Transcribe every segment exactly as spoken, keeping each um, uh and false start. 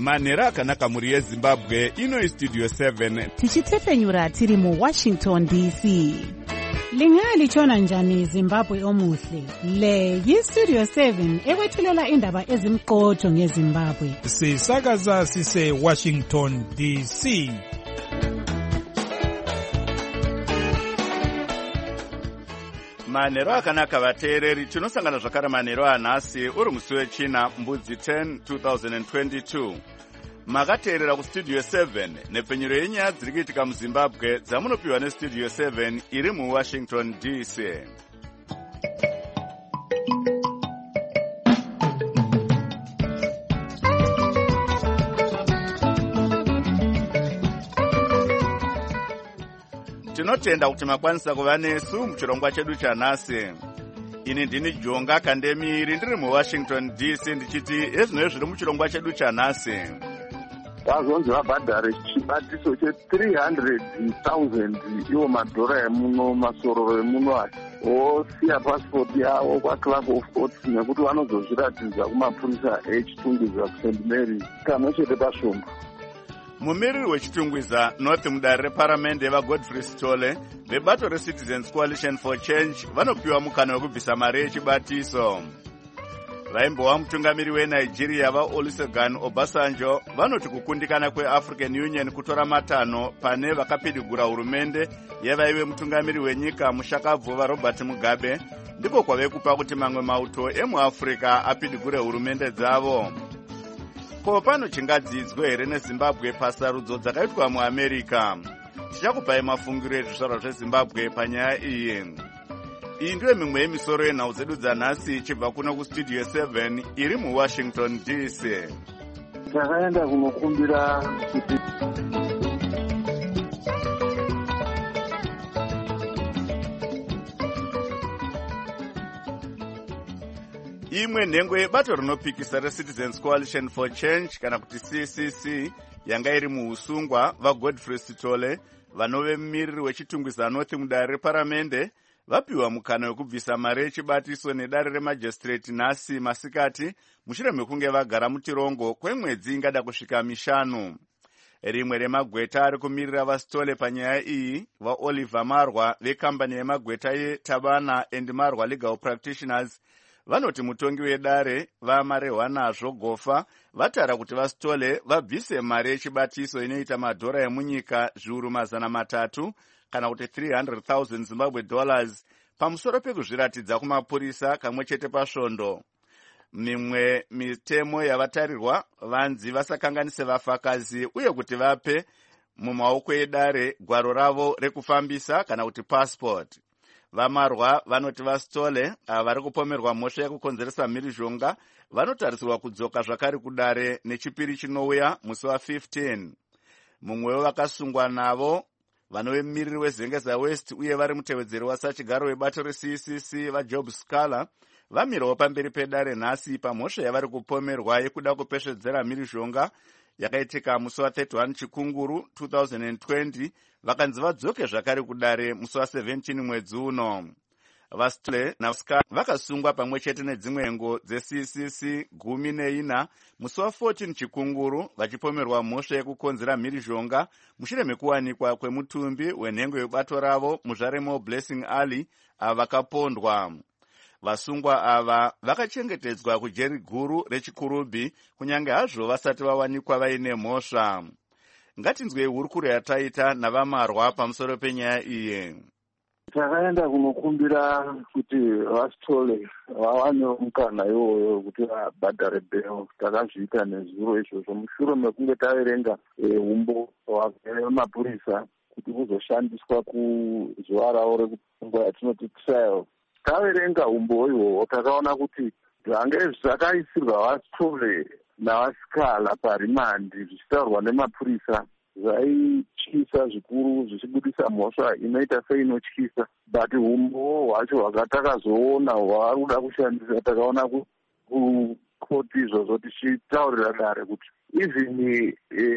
manhero akanaka mhuri yezimbabwe. Ino Studio seven tichitefenyura tiri muWashington D C. Lingalitshona njani Zimbabwe omuhle? Le yiStudio seven ekwethulela indaba ezimqotho ngeZimbabwe. Sisakaza sise Washington D C. manhero akanaka vateereri, tinosangana zvakare manhero anhasi uri musi wechina mbudzi ten twenty twenty-two. Makateerera kuStudio seven nepfenyuro yenyaya dziri kuitika muZimbabwe dzamunopiwa neStudio seven iri muWashington D C. Tinotenda kuti makwanisa kuva nesu muchirongwa chedu chanhasi. Ini ndini Jonga Kandemiri ndiri muWashington D C ndichiti ezvino zviri muchirongwa chedu chanhasi. Vazonzi vabhadhare chibatiso che three hundred thousand iwo madhora emuno, masororo emuno ati osiya pasipoti yavo kwaClerk of Courts nekuti vanozozviratidza kumapurisa echitungwiza kuSaint Mary kamwe chete pasvombo. Mumiriri wechitungwiza North mudare reparamende vaGodfrey Sitole vebato reCitizens Coalition for Change vanopiwa mukana wekubvisa mari yechibatiso. Vaimbowa mutungamiri weNigeria vaOlusegun Obasanjo vanoti kukundikana kweAfrican Union kutora matanho pane vakapidigura hurumende yevaive mutungamiri wenyika mushakabvuva Robert Mugabe ndiko kwave kupa kuti mamwe mauto emuAfrica apidigure hurumende dzavo. Ko pano chingadzidzwe here neZimbabwe pasarudzo dzakaitwa muAmerica? Tichakupai mafungiro ezvizvarwa zveZimbabwe panyaya iyi. Iyi ndiyo mimwe yemisoro yenhau dzedu dzanhasi ichibva kuno kuStudio seven iri muWashington D C. Takaenda kunokumbira kuti imwe nhengo yebato rinopikisa reCitizens Coalition for Change kana kuti C C C yanga iri muusungwa vaGodfrey Sitole vanove mumiriri wechitungwiza North mudare reparamende vapiwa mukana wekubvisa mari yechibatiso nedare remajistrate nhasi masikati mushure mekunge vagara mutirongo kwemwedzi ingada kusvika mishanu. Rimwe remagweta ari kumirira vaSitole panyaya iyi vaOliver Marwa vekambani yemagweta yeTabana and Marwa Legal Practitioners vanoti mutongi wedare vamarehwa nazvo gofa vatara kuti vaSitole vabvise mari yechibatiso inoita madhora emunyika zviuru mazana matatu kana kuti three hundred thousand Zimbabwe dollars pamusoro pekuzviratidza kumapurisa kamwe chete pasvondo. Mimwe mitemo yavatarirwa vanzi vasakanganise vafakazi uye kuti vape mumaoko edare gwaro ravo rekufambisa kana kuti passport. Vamarwa vanoti vaSitole vari kupomerwa mhosva yekukonzeresa mhirizhonga vanotarisirwa kudzoka zvakare kudare nechipiri chinouya musi wa15. Mumwewo vakasungwa navo vanove mumiriri weZengeza West uye vari mutevedzeri wasachigaro webato reC C C vaJob Scala vamirawo pamberi pedare nhasi pamhosva yavari kupomerwa yekuda kupesvedzera mhirizhonga yakaitika musi wa31 chikunguru twenty twenty vakanzi vadzoke zvakare kudare musi wa17 mwedzi uno. vaSitole naScala vakasungwa pamwe chete nedzimwe ngo dzeC C C gumi neina musi wa14 chikunguru vachipomerwa mhosva yekukonzera mhirizhonga mushure mekuwanikwa kwemutumbi wenhengo yebato ravo muzvaremo Blessing Ali ava vakapondwa. Vasungwa ava vakachengetedzwa kujeri guru rechikurubhi kunyange hazvo vasati vawanikwa vaine mhosva. Ngatinzwei hurukuro yataita navamarwa pamusoro penyaya iyi. Takaenda kunokumbira kuti vaSitole vawane mukana iwoyo kuti vabhadhare bail. Takazviita nezuro izvozvo mushure mekunge taverenga umbo hwemapurisa kuti uzoshandiswa kuzuva ravo rekupungwa yatinoti trial. Taverenga umbo ihwohwo takaona kuti zvange zvakaisirwa vaSitole navaScala parimandi zvichitaurwa nemapurisa zvaityisa zvikuru zvichibudisa mhosva inoita seinotyisa, but umbo hwacho hwakatakazoona hwavari kuda kushandisa takaona kukoti izvozvo tichitaurira dare kuti even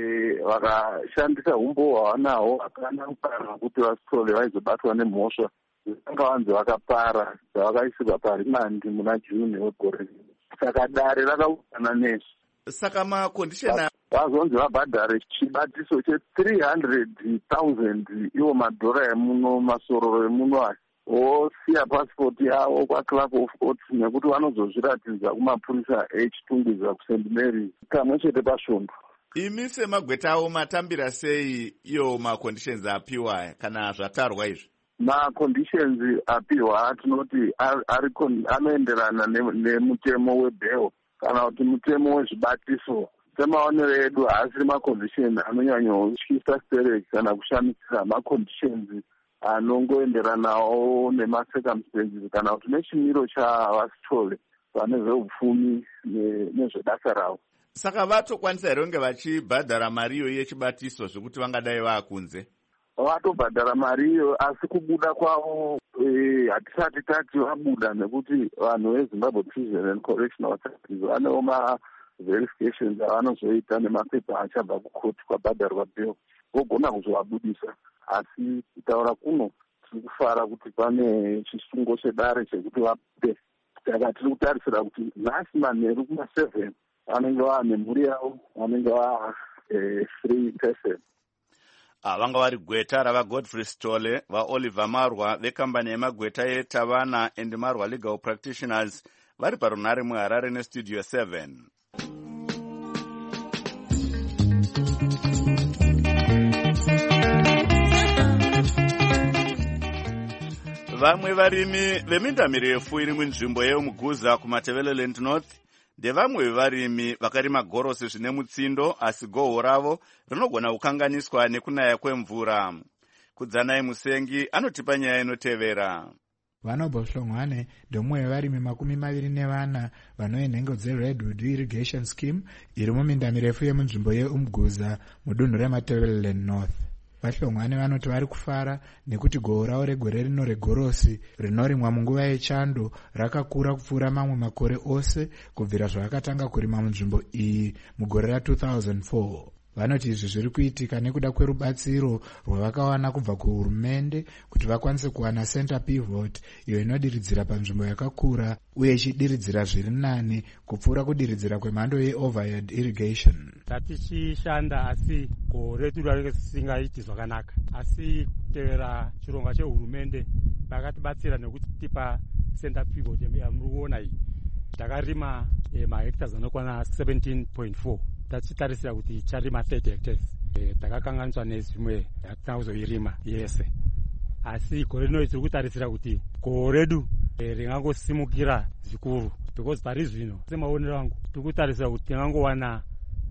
vakashandisa umbo hwavanahwo hakana mukana kuti vaSitole vaizobatwa nemhosva vanga vanzi vakapara dzavakaisirwa parimandi muna June wegore. Saka dare rakaungana nesu saka makondisheni vazonzi vabhadhare chibatiso che-three hundred thousand iwo madhora emuno, masororo emuno aya, vosiya pasipoti yavo kwaclerk of courts nekuti vanozozviratidza kumapurisa echitungwiza kuSt Mary kamwe chete pasvondo. Imi semagweta avo matambira sei iyo maconditions apiwa kana zvatarwa izvi? Maconditions apiwa tinoti anoenderana nemutemo webheo kana kuti mutemo wezvibatiso. Semaonero edu haasi macondition anonyanyotyisa stereki kana kushamisira, maconditions anongoenderanawo nemacircumstances kana kuti nechimiro chavasitole pane zveupfumi nezvedasa ravo. Saka vatokwanisa here kunge vachibhadhara mariyo yechibatiso zvekuti vangadai vaakunze? Vatobhadhara mariyo, asi kubuda kwavo hatisati tati vabuda, nekuti vanhu veZimbabwe Prison and Correctional Services vanewo ma-verifications avanozoita nemapepa achabva kukoti kwabhadharwa bheo, vogona kuzovabudisa. Asi kutaura kuno tiri kufara kuti pane chisungo chedare chekuti vape. Saka tiri kutarisira kuti nhasi manheru kuma-seven vanenge vaane mhuri yavo, vanenge vaa free person. Vanga vari gweta ravaGodfrey Sithole, vaOliver Marwa vekambani yemagweta yeTavana and Marwa Legal Practitioners vari parunhare muHarare neStudio seven. Vamwe varimi veminda mirefu iri munzvimbo yeMuguza kuMatabeleland North ndevamwe vevarimi vakarima gorosi zvine mutsindo, asi goho ravo rinogona kukanganiswa nekunaya kwemvura. Kudzanai Musengi anotipa nyaya inotevera. Vanobo Hlongwane ndomwe vevarimi makumi maviri nevana vanoenhengo dzeRedwood Irrigation Scheme iri muminda mirefu yemunzvimbo yeUmguza mudunhu reMatabeleland North. Vahlongwane vanoti vari kufara nekuti goho ravo regore rino regorosi rinorimwa munguva yechando rakakura kupfuura mamwe makore ose kubvira zvakatanga kurima munzvimbo iyi mugore ra two thousand four. Vanoti izvi zviri kuitika nekuda kwerubatsiro rwavakawana kubva kuhurumende kuti vakwanise kuwana center pivot iyo inodiridzira panzvimbo yakakura uye ichidiridzira zviri nani kupfuura kudiridzira kwemhando yeoverhead irrigation. Tatichishanda asi goho redu risingaiti zvakanaka, asi kutevera chirongwa chehurumende vakatibatsira nekutipa center pivot yamuri kuona iyi. Takarima mahectares anokwana seventeen point four. Tachitarisira kuti charima thirty hectares. Takakanganiswa nezvimwe hatina kuzoirima yese. Asi gore rino tiri kutarisira kuti goho redu ringangosimukira zvikuru, because pari zvino semaonero angu tiri kutarisira kuti tingangowana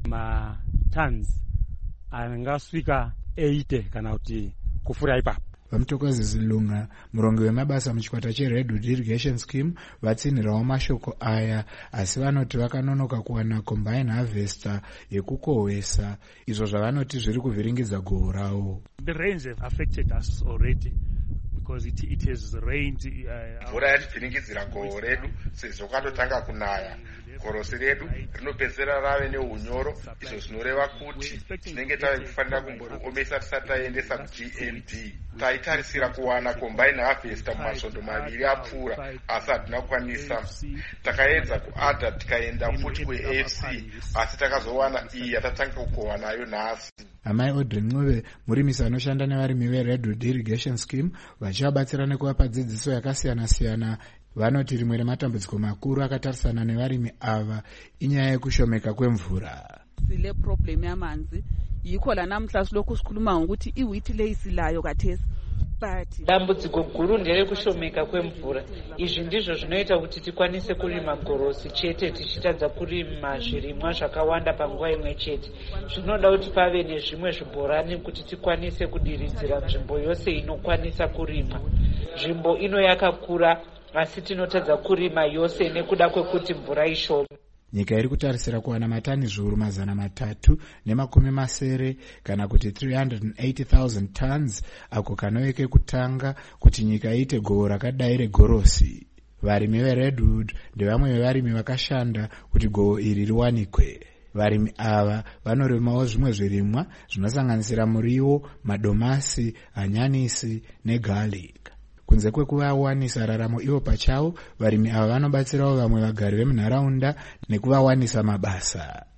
matons angasvika eighty kana kuti kufura ipapo. Vamuthokozi Zilunga, murongo wemabasa muchikwata cheRedwood Irrigation Scheme, vatsinhirawo mashoko aya, asi vanoti vakanonoka kuwana combine harvester yekukohwesa, izvo zvavanoti zviri kuvhiringidza goho ravo. The rains have affected us already because it, it has rained. Mvura yativhiringidzira goho redu sezvo kwatotanga kunaya. Gorosi redu rinopedzera rave neunyoro, izvo zvinoreva kuti tinenge tave kufanira kumboomesa tisati taendesa ku G L D. Taitarisira kuwana combine harvester mumasvondo maviri apfuura, asi hatina kukwanisa. Takaedza kuadha tikaenda futi kuA F C, asi takazowana iyi yatatanga kukohwa nayo nhasi. Amai Audrey Ncube, murimisi anoshanda nevarimi veRedwood Irrigation Scheme, vachivabatsira nekuvapa dzidziso yakasiyana-siyana. Vanoti rimwe rematambudziko makuru akatarisana nevarimi ava inyaya yekushomeka kwemvura. Sile problem yamanzi yikho la namhla silokhu sikhuluma ngokuthi iwheat leyisilayo kathesi. Dambudziko guru nderekushomeka kwemvura. Izvi ndizvo zvinoita kuti tikwanise kurima gorosi chete tichitadza kurima zvirimwa zvakawanda panguva imwe chete. Zvinoda kuti pave nezvimwe zvibhorani kuti tikwanise kudiridzira nzvimbo yose inokwanisa kurimwa. Nzvimbo ino yakakura asi tinotadza kurima yose nekuda kwekuti mvura ishoma. Nyika iri kutarisira kuwana matani zviuru mazana matatu nemakumi masere kana kuti three hundred eighty thousand tons ako kanoveke kutanga kuti nyika iite goho rakadai regorosi. Varimi veRedwood ndevamwe vevarimi vakashanda kuti goho iri riwanikwe. Varimi ava vanorimawo zvimwe zvirimwa zvinosanganisira muriwo, madomasi, hanyanisi negarlic. Kunze kwekuvawanisa raramo ivo pachavo, varimi ava vanobatsirawo vamwe vagari vemunharaunda nekuvawanisa mabasa.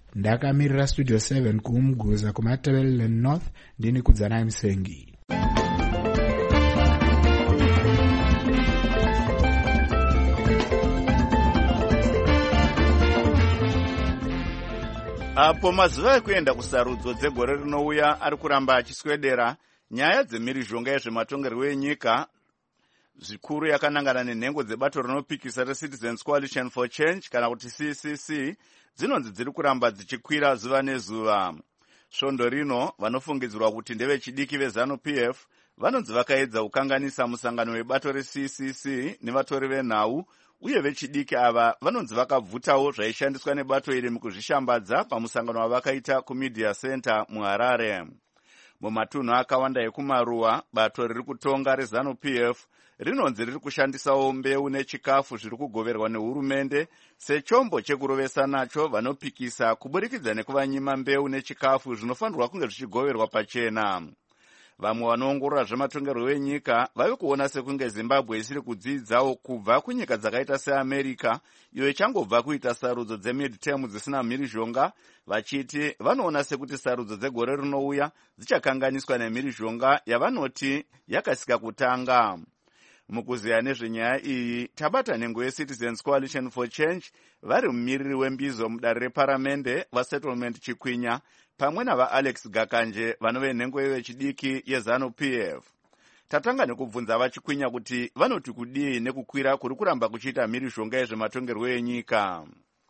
ndakamirira studio seven kuumguza kumatebeleland north ndini kudzanai musengi. Apo mazuva ekuenda kusarudzo dzegore rinouya ari kuramba achiswedera, nyaya dzemhirizhonga yezvematongerwo enyika zvikuru yakanangana nenhengo dzebato rinopikisa reCitizens Coalition for Change kana kuti C C C dzinonzi dziri kuramba dzichikwira zuva nezuva. Svondo rino vanofungidzirwa kuti ndevechidiki veZANU P F vanonzi vakaedza kukanganisa musangano webato reC C C nevatori venhau, uye vechidiki ava vanonzi vakabvutawo zvaishandiswa nebato iri mukuzvishambadza pamusangano wavakaita kuMedia Center muHarare. Mumatunhu akawanda ekumaruwa, bato riri kutonga reZANU P F rinonzi riri kushandisawo mbeu nechikafu zviri kugoverwa nehurumende sechombo chekurovesa nacho vanopikisa kuburikidza nekuvanyima mbeu nechikafu zvinofanirwa kunge zvichigoverwa pachena. Vamwe vanoongorora zvematongerwo enyika vave kuona sekunge Zimbabwe isiri kudzidzawo kubva kunyika dzakaita seAmerica, iyo ichangobva kuita sarudzo dzemidterm dzisina mhirizhonga, vachiti vanoona sekuti sarudzo dzegore rinouya dzichakanganiswa nemhirizhonga yavanoti yakasika kutanga. Mukuziya nezvenyaya iyi, tabata nhengo yeCitizens Coalition for Change vari mumiriri wembizo mudare reparamende vaSettlement Chikwinya pamwe navaAlex Gakanje vanove nhengo yevechidiki yeZANU P F. Tatanga nekubvunza vaChikwinya kuti vanoti kudii nekukwira kuri kuramba kuchiita mhirizhonga yezvematongerwo enyika.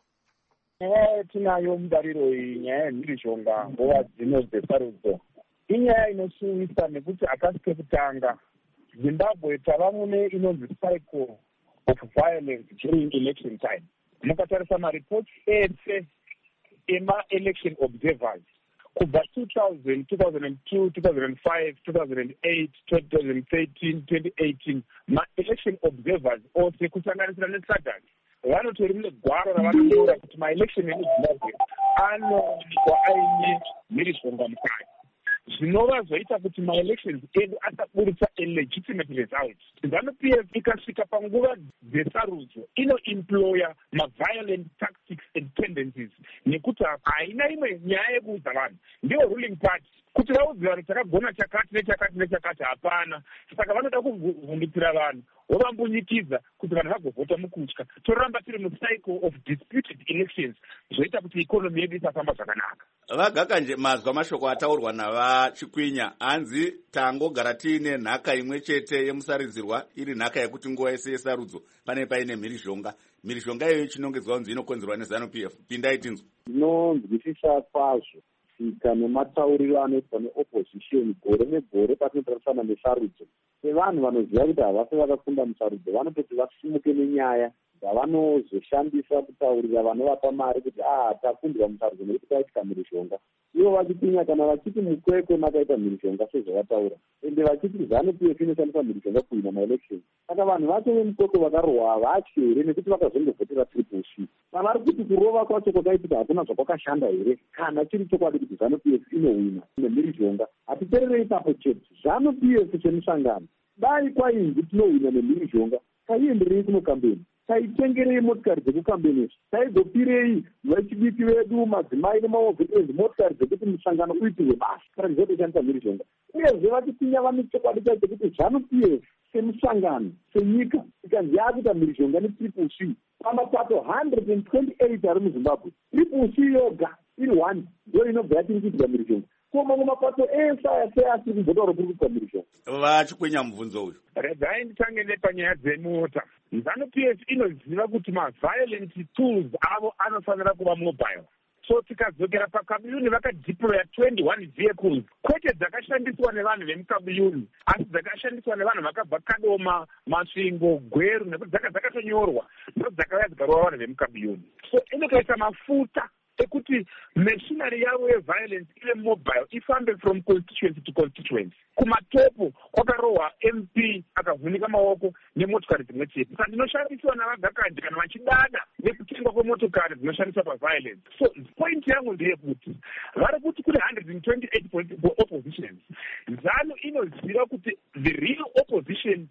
Nyaya tinayo mudariro iyi, nyaya yemhirizhonga nguva dzino dzesarudzo, inyaya inosuwisa nekuti akasike kutanga Zimbabwe tava mune inonzi cycle of violence during election time. Mukatarisa mareports ese ema-election observers kubva two thousand, two thousand two, two thousand five, two thousand eight, twenty thirteen, twenty eighteen, ma-election observers ose kusanganisira neSADC vanotori negwaro ravanonyora kuti ma-election emuZimbabwe anowanikwa aine mhirizhonga mukati. Zvinova zvaita kuti ma-elections edu asaburitsa a legitimate result. ZANU P F ikasvika panguva dzesarudzo inoemploya ma-violent tactics and tendencies nekuti haina imwe nyaya yekuudza vanhu. Ndiyo ruling party kuti vaudze vanhu takagona chakati nechakati nechakati, hapana. Saka vanoda kuvhunditsira vanhu vovambunyikidza kuti vanhu vagovhota mukutya. Toramba tiri mucycle of disputed elections zvoita kuti ikonomi yedu isafamba zvakanaka. Vagakanje mazwa mashoko ataurwa navaChikwinya, hanzi tangogara tiine nhaka imwe chete yemusaridzirwa iri nhaka yekuti nguva yese yesarudzo pane paine mhirizhonga. Mhirizhonga iyoyo chinongedzwa kunzi inokonzerwa neZANU P F. Pindai tinzwa. Ndinonzwisisa kwazvo tsika nematauriro anoitwa neopposition gore negore patinotarisana nesarudzo. Sevanhu vanoziva kuti havasi vakafunda musarudzo vanototi vasimuke nenyaya dzavanozoshandisa kutaurira vanovapa mari kuti ah takundwa musarudzo nekuti kwaitika mhirizhonga. Ivo vachitinya kana vachiti mukwekwe makaita mhirizhonga sezvavataura, ende vachiti ZANU P F inoshandisa mhirizhonga kuwina maelection. Saka vanhu vacho vemukwekwe vakarohwa havatyi here nekuti vakazondovhotera triple C. Pavari kuti kurova kwacho kwakaitika hakuna zvakwakashanda here kana chiri chokwadi kuti ZANU P F inowina nemhirizhonga. Hatitererei ipapo chete. ZANU P F chemusangano dai kwainzi tinowina nemhirizhonga taienderei kunokambeni, taitengerei motikari dzekukambenizvo, taigopirei vechidiki vedu madzimai nemaovhekezi motikari dzekuti musangano uitirwe basa kana ndizotoshandisa mhirizhonga. Uyezve vachitinya vane chokwadi chacho kuti ZANU P F semusangano senyika ikanzi yakuita mhirizhonga netriple C pamapato one hundred twenty-eight ari muZimbabwe, triple C yoga iri one ndo inobva yatiri kuitirwa mhirizhonga. Koma mumapato ese ase asiri kumbotaura kuri kuitwa mhirizhonga. VaChikwinya mubvunzo uyu. Regai nditange nepanyaya dzemota. ZANU P F inoziva kuti ma-violent tools avo anofanira kuva mobile. So tikadzokera pakabuyuni vakadeploya twenty-one vehicles, kwete dzakashandiswa nevanhu vemukabuyuni asi dzakashandiswa nevanhu vakabva Kadoma, Masvingo, Gweru nekuti dzaka dzakatonyorwa ndo dzakauya dzikarova vanhu vemukabuyuni. So inotoisa mafuta ekuti machinery yavo yeviolence ive mobile ifambe from constituency to constituency. Kumatopo kwakarohwa M P akavhunika maoko nemotokari dzimwe chete. Saka dzinoshandiswa navagakanje kana vachidada nekutengwa kwemotokari dzinoshandiswa paviolence. So point yangu ndeyekuti vari kuti kune one hundred twenty-eight oppositions, ZANU inoziva kuti the real opposition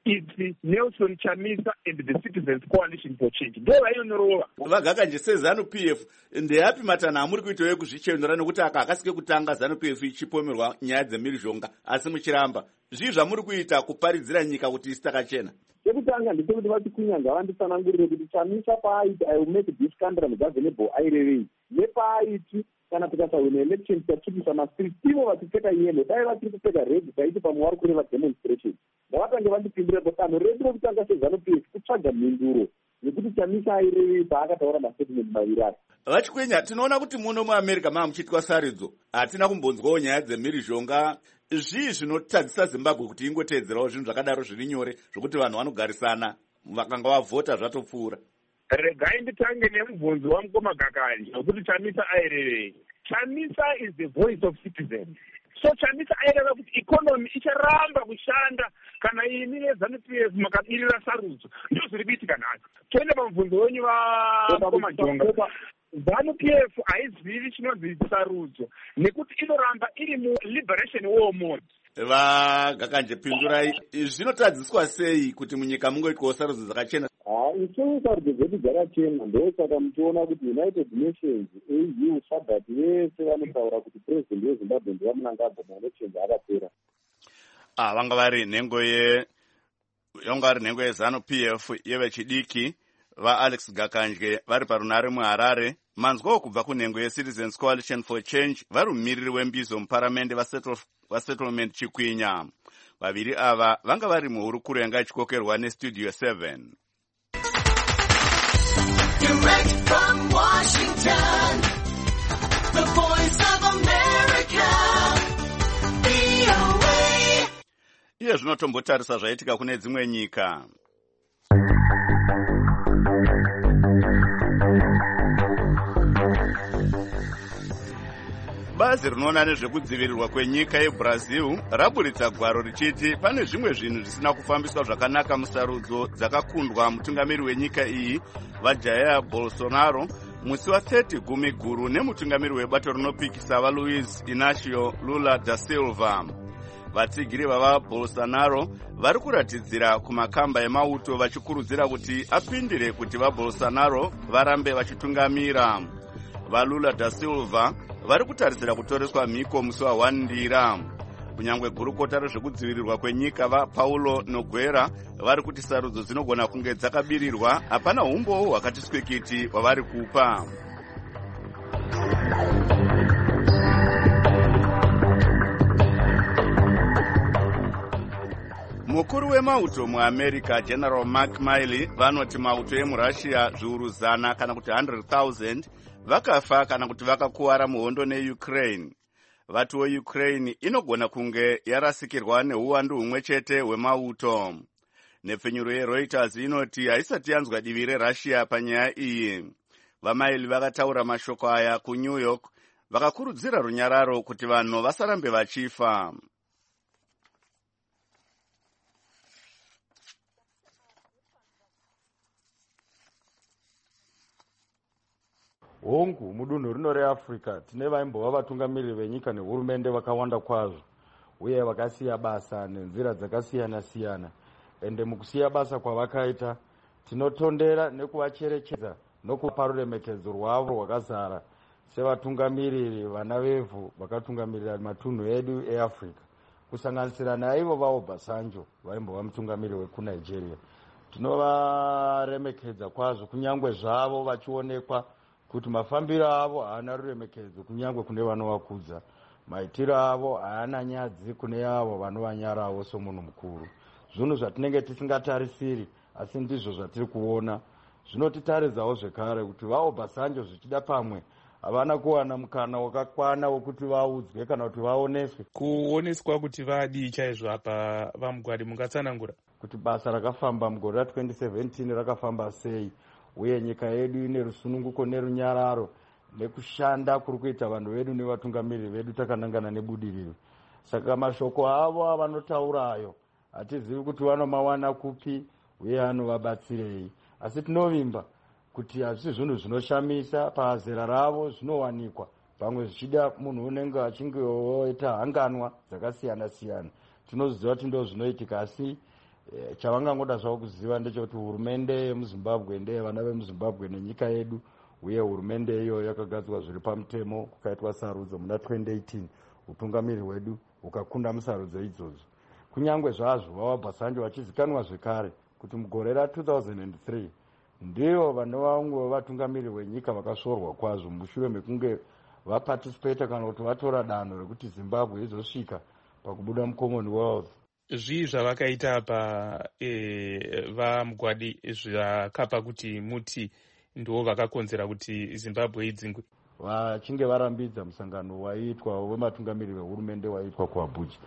it's Nelson Chamisa and the Citizens Coalition for Change. Ndo vainonorova. Vagakanje seZANU P F ndeyapi matanho amuri kuitawo ekuzvichenura nekuti aka akasike kutanga ZANU P F ichipomerwa nyaya dzemhirizhonga asi muchiramba. Zvii zvamuri kuita kuparidzira nyika kuti isitakachena? Chekutanga ndechekuti vachikunyanga vanditsanangurire kuti Chamisa paaiti I will make this country ungovernable airevei. Nepaaiti kana tikasawina election tachipisa mastrip ivo vachipfeka yellow dai vachiri kupfeka red taiti pamwe vari kureva demonstration. Ngavatange vandipindure patanho redu rekutanga seZANU P F kutsvaga mhinduro nekuti Chamisa airevei paakataura mastatement maviri ake. Vachikwenya, tinoona kuti muno muAmerica maa muchiitwa saridzo hatina kumbonzwawo nyaya dzemhirizhonga. Zvii zvinotadzisa Zimbabwe kuti ingoteedzerawo zvinhu zvakadaro zviri nyore zvokuti vanhu vanogarisana vakanga vavhota zvatopfuura? Regai nditange nemubvunzo wamukoma Gakani wekuti Chamisa airevei. Chamisa is the voice of citizens. So Chamisa aireva kuti economy icharamba kushanda kana ini neZANU P F makabirira sarudzo. Ndizvo zviri kuitika nacho. Toende pamubvunzo wenyu vamukoma Jonga. ZANU P F haizivi chinonzi sarudzo nekuti inoramba iri mu-liberation war mode. Vagakanje pindurai, zvinotadziswa sei kuti munyika mungoitwawo sarudzo dzakachena? Isusu sarudzo dzedu dzakachena ndosaka muchiona kuti United Nations, A U, SADC vese vanotaura kuti president weZimbabwe ndivamunangagwa maelections akapera. Ah, vanga vari nhengo ye yanga vari nhengo yeZANU P F yevechidiki vaAlex Gakanje vari parunare muHarare. Manzwawo kubva kunhengo yeCitizens Coalition for Change vari mumiriri wembizo muparamende vasettlement Chikwinya. Vaviri ava vanga vari muhurukuro yanga ichikokerwa neStudio seven. Direct from Washington, the voice of America, V O A. Iye zvinotombotarisa zvaitika kune dzimwe nyika. Bazi rinoona nezvekudzivirirwa kwenyika yeBrazil raburitsa gwaro richiti pane zvimwe zvinhu zvisina kufambiswa zvakanaka musarudzo dzakakundwa mutungamiri wenyika iyi vaJair Bolsonaro musi wa30 gumi guru nemutungamiri webato rinopikisa vaLuiz Inacio Lula da Silva. Vatsigiri vava Bolsonaro vari kuratidzira kumakamba emauto vachikurudzira kuti apindire kuti vaBolsonaro varambe vachitungamira. VaLula da Silva vari kutarisira kutoreswa mhiko musi wa Ndira. Kunyangwe gurukota rezvekudzivirirwa kwenyika vaPaulo Nogueira vari kuti sarudzo dzinogona kunge dzakabirirwa, hapana umbowo hwakati swikiti hwavari kupa. Mukuru wemauto muAmerica General Mark Milley vanoti mauto emuRussia zviuru zana kana kuti one hundred thousand vakafa kana kuti vakakuwara muhondo neUkraine. Vatiwo Ukraine inogona kunge yarasikirwa neuwandu humwe chete hwemauto. Nepfenyuro yeReuters inoti haisati yanzwa divi reRussia panyaya iyi. VaMilley vakataura mashoko aya kuNew York vakakurudzira runyararo kuti vanhu vasarambe vachifa. Hongu mudunhu rino reAfrica tine vaimbova vatungamiriri venyika nehurumende vakawanda kwazvo uye vakasiya basa nenzira dzakasiyana siyana. Ende mukusiya basa kwavakaita tinotondera nekuvacherechedza nokupa ruremekedzo rwavo rwakazara sevatungamiriri vana vevhu vakatungamirira matunhu edu eAfrica, kusanganisira naivo vaObasanjo vaimbova mutungamiriri wekuNigeria. Tinovaremekedza kwazvo kunyangwe zvavo vachionekwa kuti mafambiro avo haana ruremekedzo kunyangwe kune vanovakudza, maitiro avo haana nyadzi kune avo vanovanyarawo somunhu mukuru. Zvinhu zvatinenge tisingatarisiri asi ndizvo zvatiri kuona. Zvinotitaridzawo zvekare kuti vaObasanjo zvichida pamwe havana kuwana mukana wakakwana wokuti vaudzwe kana kuti vaoneswe. Kuoneswa kuti vadii chaizvo apa vamugwadi mungatsanangura kuti basa rakafamba mugore ra twenty seventeen rakafamba sei uye nyika yedu ine rusununguko nerunyararo nekushanda kuri kuita vanhu vedu nevatungamiriri vedu takanangana nebudiriro. Saka mashoko avo avanotaurayo hatizivi kuti vanomawana kupi uye anovabatsirei, asi tinovimba kuti hazvisi zvinhu zvinoshamisa pazera ravo zvinowanikwa, pamwe zvichida munhu unenge achinge oita hanganwa dzakasiyana siyana. Tinoziva kuti ndo zvinoitika, asi E, chavangangoda zvavo kuziva ndechekuti hurumende yemuzimbabwe ndeyevana vemuzimbabwe nenyika yedu, uye hurumende iyo yakagadzirwa zviri pamutemo kukaitwa sarudzo muna twenty eighteen. Utungamiri hwedu hukakunda musarudzo idzodzo. Kunyangwe zvazvo vaWabhasanjo vachizikanwa zvekare kuti mugore ra two thousand three ndiyo vanova vamwe vatungamiri venyika vakasvorwa kwazvo mushure mekunge vaparticipata kana kuti vatora danho rekuti Zimbabwe izosvika pakubuda muCommonwealth. Zvii zvavakaita pa e, vaMugwadi zvakapa kuti muti ndo vakakonzera kuti Zimbabwe idzingwe? Vachinge varambidza musangano waiitwa wematungamiri vehurumende waiitwa kuAbuja.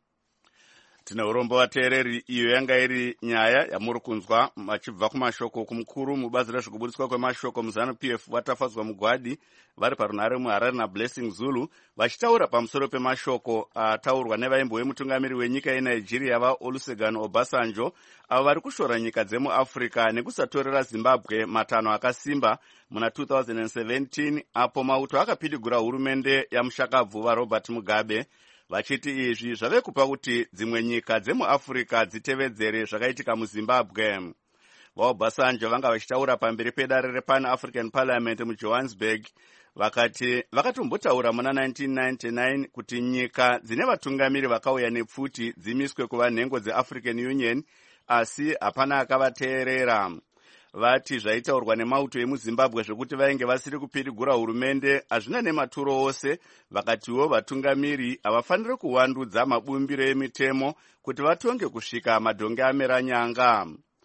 Tina urombo vateereri, iyo yanga iri nyaya yamuri kunzwa machibva kumashoko kumukuru mubazi rezvekuburitswa kwemashoko muZANU-P F watafadzwa Mugwadi vari parunhare muHarare naBlessing Zulu vachitaura pamusoro pemashoko ataurwa nevaimbo vemutungamiri wenyika yeNigeria vaOlusegun Obasanjo avo vari kushora nyika dzemuAfrica nekusatorera Zimbabwe matanho akasimba muna two thousand seventeen apo mauto akapidigura hurumende yamushakabvu vaRobert Mugabe vachiti izvi zvave kupa kuti dzimwe nyika dzemuAfrica dzitevedzere zvakaitika muZimbabwe. VaObasanjo vanga vachitaura pamberi pedare rePan African Parliament muJohannesburg vakati vakatombotaura muna nineteen ninety-nine kuti nyika dzine vatungamiri vakauya nepfuti dzimiswe kuva nhengo dzeAfrican Union, asi hapana akavateerera. Vati zvaitaurwa nemauto emuZimbabwe zvekuti vainge vasiri kupidigura hurumende hazvina nematuro ose, vakatiwo vatungamiri havafaniri kuwandudza mabumbiro emitemo kuti vatonge kusvika madhonge amera nyanga.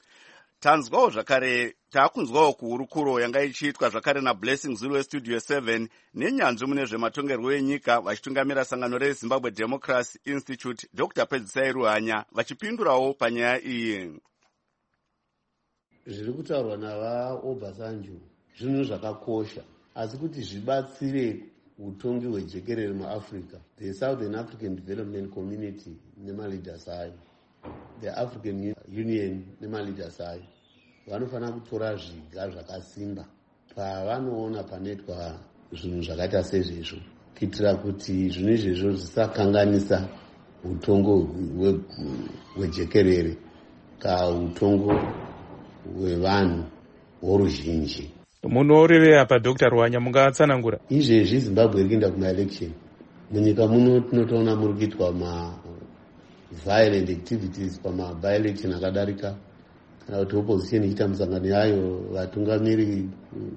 Tanzwawo zvakare taakunzwawo kuhurukuro yanga ichiitwa zvakare naBlessing Zulu weStudio seven nenyanzvi mune zvematongerwo enyika vachitungamira sangano reZimbabwe Democracy Institute Doctor Pedzisai Ruhanya vachipindurawo panyaya iyi. Zviri kutaurwa navaObasanjo zvinhu zvakakosha, asi kuti zvibatsire utongi hwejekerere muAfrica, the Southern African Development Community nemaleaders ayo, the African Union nemaleaders ayo vanofanira kutora zviga zvakasimba pavanoona panoitwa zvinhu zvakaita sezvezvo, kuitira kuti zvinhu izvezvo zvisakanganisa utongo hwejekerere ka utongo hwevanhu voruzhinji. Munorevera pa Doctor Ruhanya mungatsanangura? Izvezvi Zimbabwe iri kuenda kuma-election. Munyika muno tinotoona muri kuitwa ma violent activities pama by-election akadarika, kana kuti opposition ichita musangano yayo, vatungamiri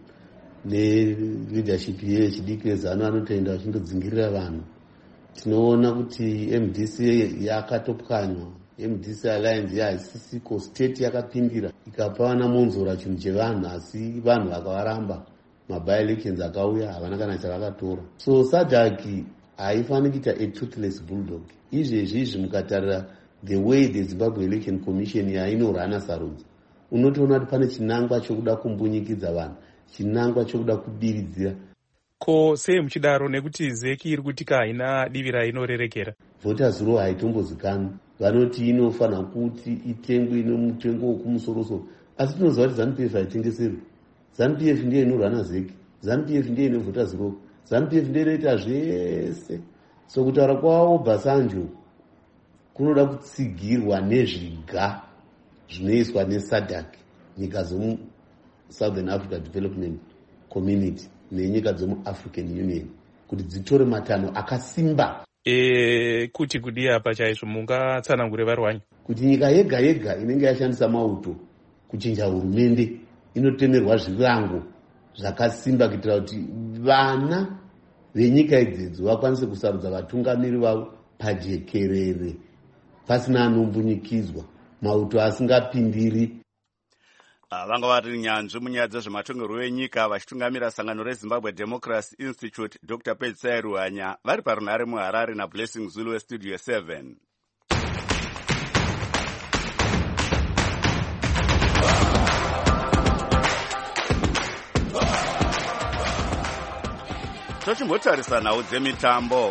neleadership yechidiki yeZANU anotoenda vachindodzingirira vanhu. Tinoona kuti M D C yakatopwanywa, M D C Alliance yaisisiko, state yakapindira ikapa vana monzora chinhu chevanhu, asi vanhu vakavaramba, maby-elections akauya havana kana chavakatora. So SADC haifaniri kuita a toothless bulldog. Izvezvi izvi mukatarira the way the Zimbabwe Election Commission yainorana sarudzo, unotoona kuti pane chinangwa chokuda kumbunyikidza vanhu, chinangwa chokuda kudiridzira. Ko sei muchidaro nekuti zeki iri kutika haina divi rainorerekera? Voters roll haitombozikanwi, vanoti inofanira kuti itengwe inomutengo wekumusoro-soro, asi tinoziva kuti ZANU-P F haitengeserwi. ZANU-P F ndiye inorana zeki, ZANU-P F ndiye ine voters roll, ZANU-P F ndiye inoita zvese. So kutaura kwaObasanjo kunoda kutsigirwa nezviga zvinoiswa neSADC, nyika dzomu Southern Africa Development Community nenyika dzomu-African Union, kuti dzitore matanho akasimba. E, kuti kudi apa chaizvo mungatsanangure vaRuhanya? Kuti nyika yega yega inenge yashandisa mauto kuchinja hurumende inotemerwa zvirango zvakasimba kuitira kuti vana venyika idzedzo vakwanise kusarudza vatungamiri vavo pajekerere pasina anombunyikidzwa, mauto asingapindiri. Vanga vari nyanzvi munyaya dzezvematongerwo enyika vachitungamira sangano reZimbabwe Democracy Institute Doctor Pedzisai Ruhanya vari parunhare muHarare naBlessing Zulu weStudio seven. Tochimbotarisa nhau dzemitambo.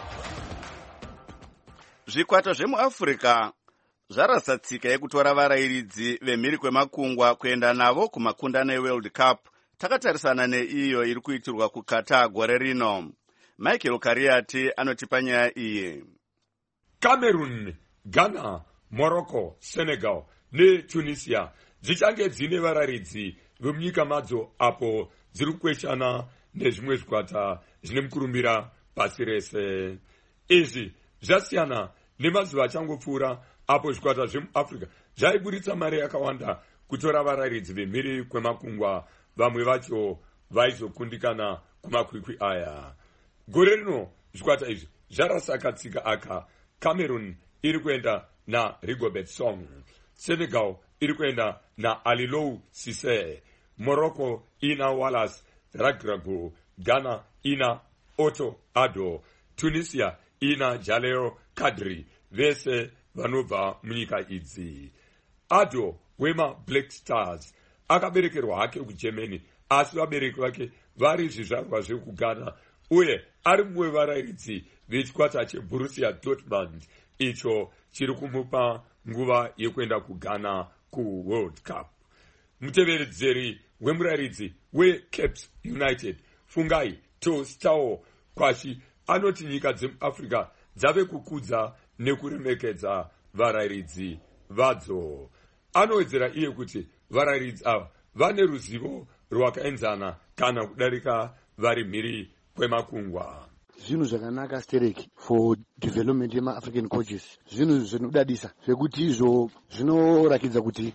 Zvikwata zvemuAfrica zvarasa tsika yekutora varayiridzi vemhiri kwemakungwa kuenda navo kumakundano eWorld Cup. Takatarisana neiyo iri kuitirwa kuKatar gore rino. Michael Kariati anotipa nyaya iyi. Cameroon, Ghana, Morocco, Senegal netunisia dzichange dzine vararidzi vemunyika madzo apo dziri kukweshana nezvimwe zvikwata zvine mukurumbira pasi rese. Izvi zvasiyana nemazuva achangopfuura apo zvikwata zvemuafrica zvaiburitsa mari yakawanda kutora vararidzi vemhiri kwemakungwa, vamwe vacho vaizokundikana kumakwikwi aya. Gore rino zvikwata izvi zvarasakatsika aka. Cameroon iri kuenda na Rigobert Song, Senegal iri kuenda na Alilou Cisse, Morocco ina Wallace Ragrago, Ghana ina Otto Addo, Tunisia ina Jaleo Kadri, vese vanobva munyika idzi. Addo wema Black Stars akaberekerwa hake kuGermany, asi vabereki vake vari zvizvarwa zvekuGhana, uye ari mumwe varayiridzi vechikwata cheBorussia Dortmund icho chiri kumupa nguva yekuenda kuGhana kuWorld Cup. Muteveredzeri wemurayiridzi weCape United Fungai Tostao Kwashi anoti nyika dzemuAfrica dzave kukudza nekuremekedza varayiridzi vadzo. Anowedzera iye kuti varayiridzi ava vane ruzivo rwakaenzana kana kudarika vari mhiri kwemakungwa. Zvinhu zvakanaka stereki for development yema-African coaches. Zvinhu zvinodadisa zvekuti izvo zvinorakidza kuti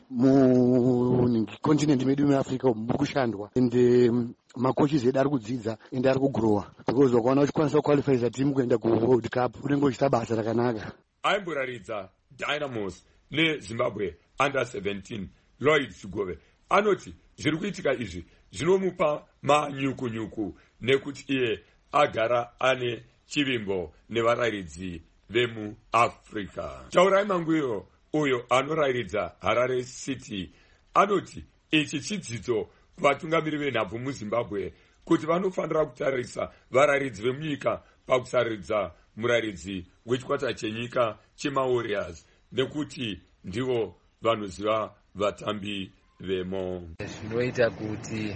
mucontinent medu meAfrica muri kushandwa ende macoaches edu ari kudzidza ende ari kugrowa, because wakaona uchikwanisa kuqualifyisa team kuenda kuWorld Cup unenge uchiita basa rakanaka. Aimboraridza Dynamos neZimbabwe under seventeen Lloyd Chigove anoti zviri kuitika izvi zvinomupa manyuku-nyuku nekuti iye agara ane chivimbo nevarayiridzi vemuAfrica. Taurai Mangwiro uyo anorayiridza Harare City anoti ichi chidzidzo kuvatungamiri venhabvu muZimbabwe kuti vanofanira kutarisa varayiridzi vemunyika pakusaridza murayiridzi wechikwata chenyika chemaWarriors nekuti ndivo vanoziva vatambi vemo. Zvinoita kuti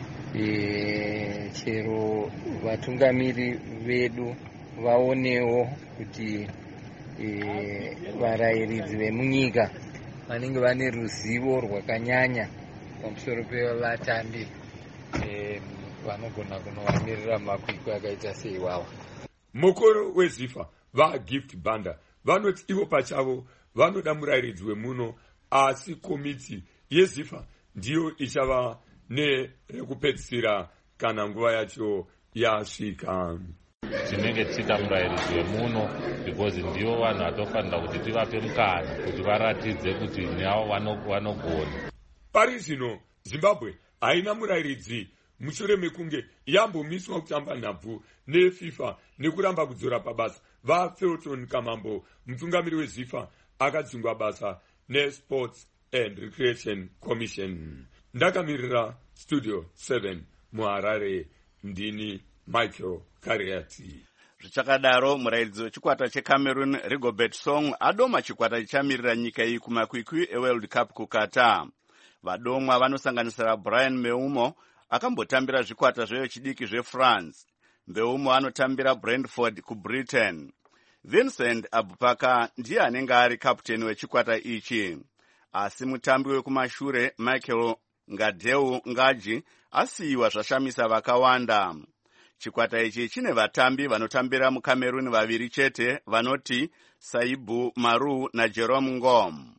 E, chero vatungamiri vedu vaonewo kuti e, varayiridzi vemunyika vanenge vane ruzivo rwakanyanya pamusoro pevatambi e, vanogona kunovamirira makwikwi akaita seiwawa. Mukoro weZifa vaGift Banda vanoti ivo pachavo vanoda murayiridzi wemuno, asi komiti yeZifa ndiyo ichava nerekupedzisira kana nguva yacho yasvika. Tinenge tichida murayiridzi wemuno because ndivo vanhu vatofanira kuti tivape mukana kuti varatidze kuti navo vanogona. Pari zvino Zimbabwe haina murayiridzi mushure mekunge yambomiswa kutamba nhabvu neFIFA nekuramba kudzora pabasa. VaFelton Kamambo mutungamiri weZifa akadzingwa basa neSports and Recreation Commission. Ndakamirira Studio seven muHarare, ndini Michael Kariati. Zvichakadaro murayiridzi wechikwata cheCameroon Rigobert Song adoma chikwata chichamirira nyika iyi kumakwikwi eWorld Cup kuKatar. Vadomwa vanosanganisira Brian Mbeumo akambotambira zvikwata zvechidiki zveFrance. Mbeumo anotambira Brentford kuBritain. Vincent Abubakar ndiye anenge ari kapteni wechikwata ichi, asi mutambi wekumashure Michael Ngadeu Ngaji asiyiwa zvashamisa vakawanda. Chikwata ichi chine vatambi vanotambira muCameroon vaviri chete vanoti Saibu Maru na Jerome Ngom.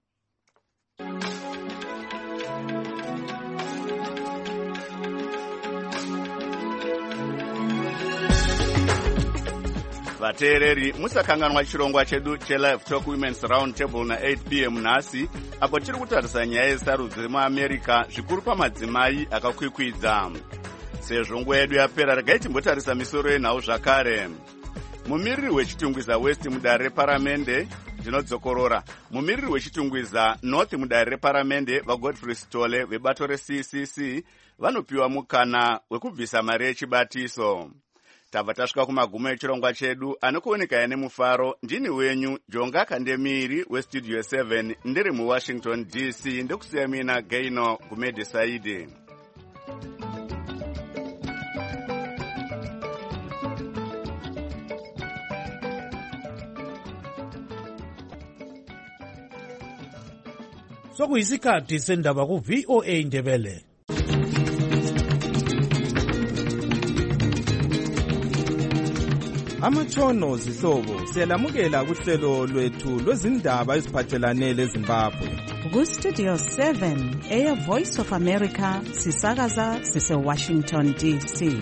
Vateereri musakanganwa chirongwa chedu cheLive Talk Women's Round Table na eight p m nhasi apo tiri kutarisa nyaya yesarudzi remuAmerica zvikuru pamadzimai akakwikwidza. Sezvo nguva yedu yapera regai timbotarisa misoro yenhau zvakare. Mumiriri wechitungwiza West mudare reparamende ndinodzokorora. Mumiriri wechitungwiza North mudare reparamende vaGodfrey Sitole vebato reC C C vanopiwa mukana wekubvisa mari yechibatiso. Tabva tasvika kumagumo echirongwa chedu, anokuoneka nemufaro. Ndini wenyu Jonga Kandemiri weStudio seven ndiri muWashington D C, ndekusiya mina Gaino Gumede Saidi. sokuyisikhathi sendaba ku-V O A Ndebele. Amatshono zihlobo siyalamukela kuhlelo lwethu lwezindaba eziphathelane leZimbabwe. Ku-Studio seven, Air Voice of America, sisakaza sise-Washington D C.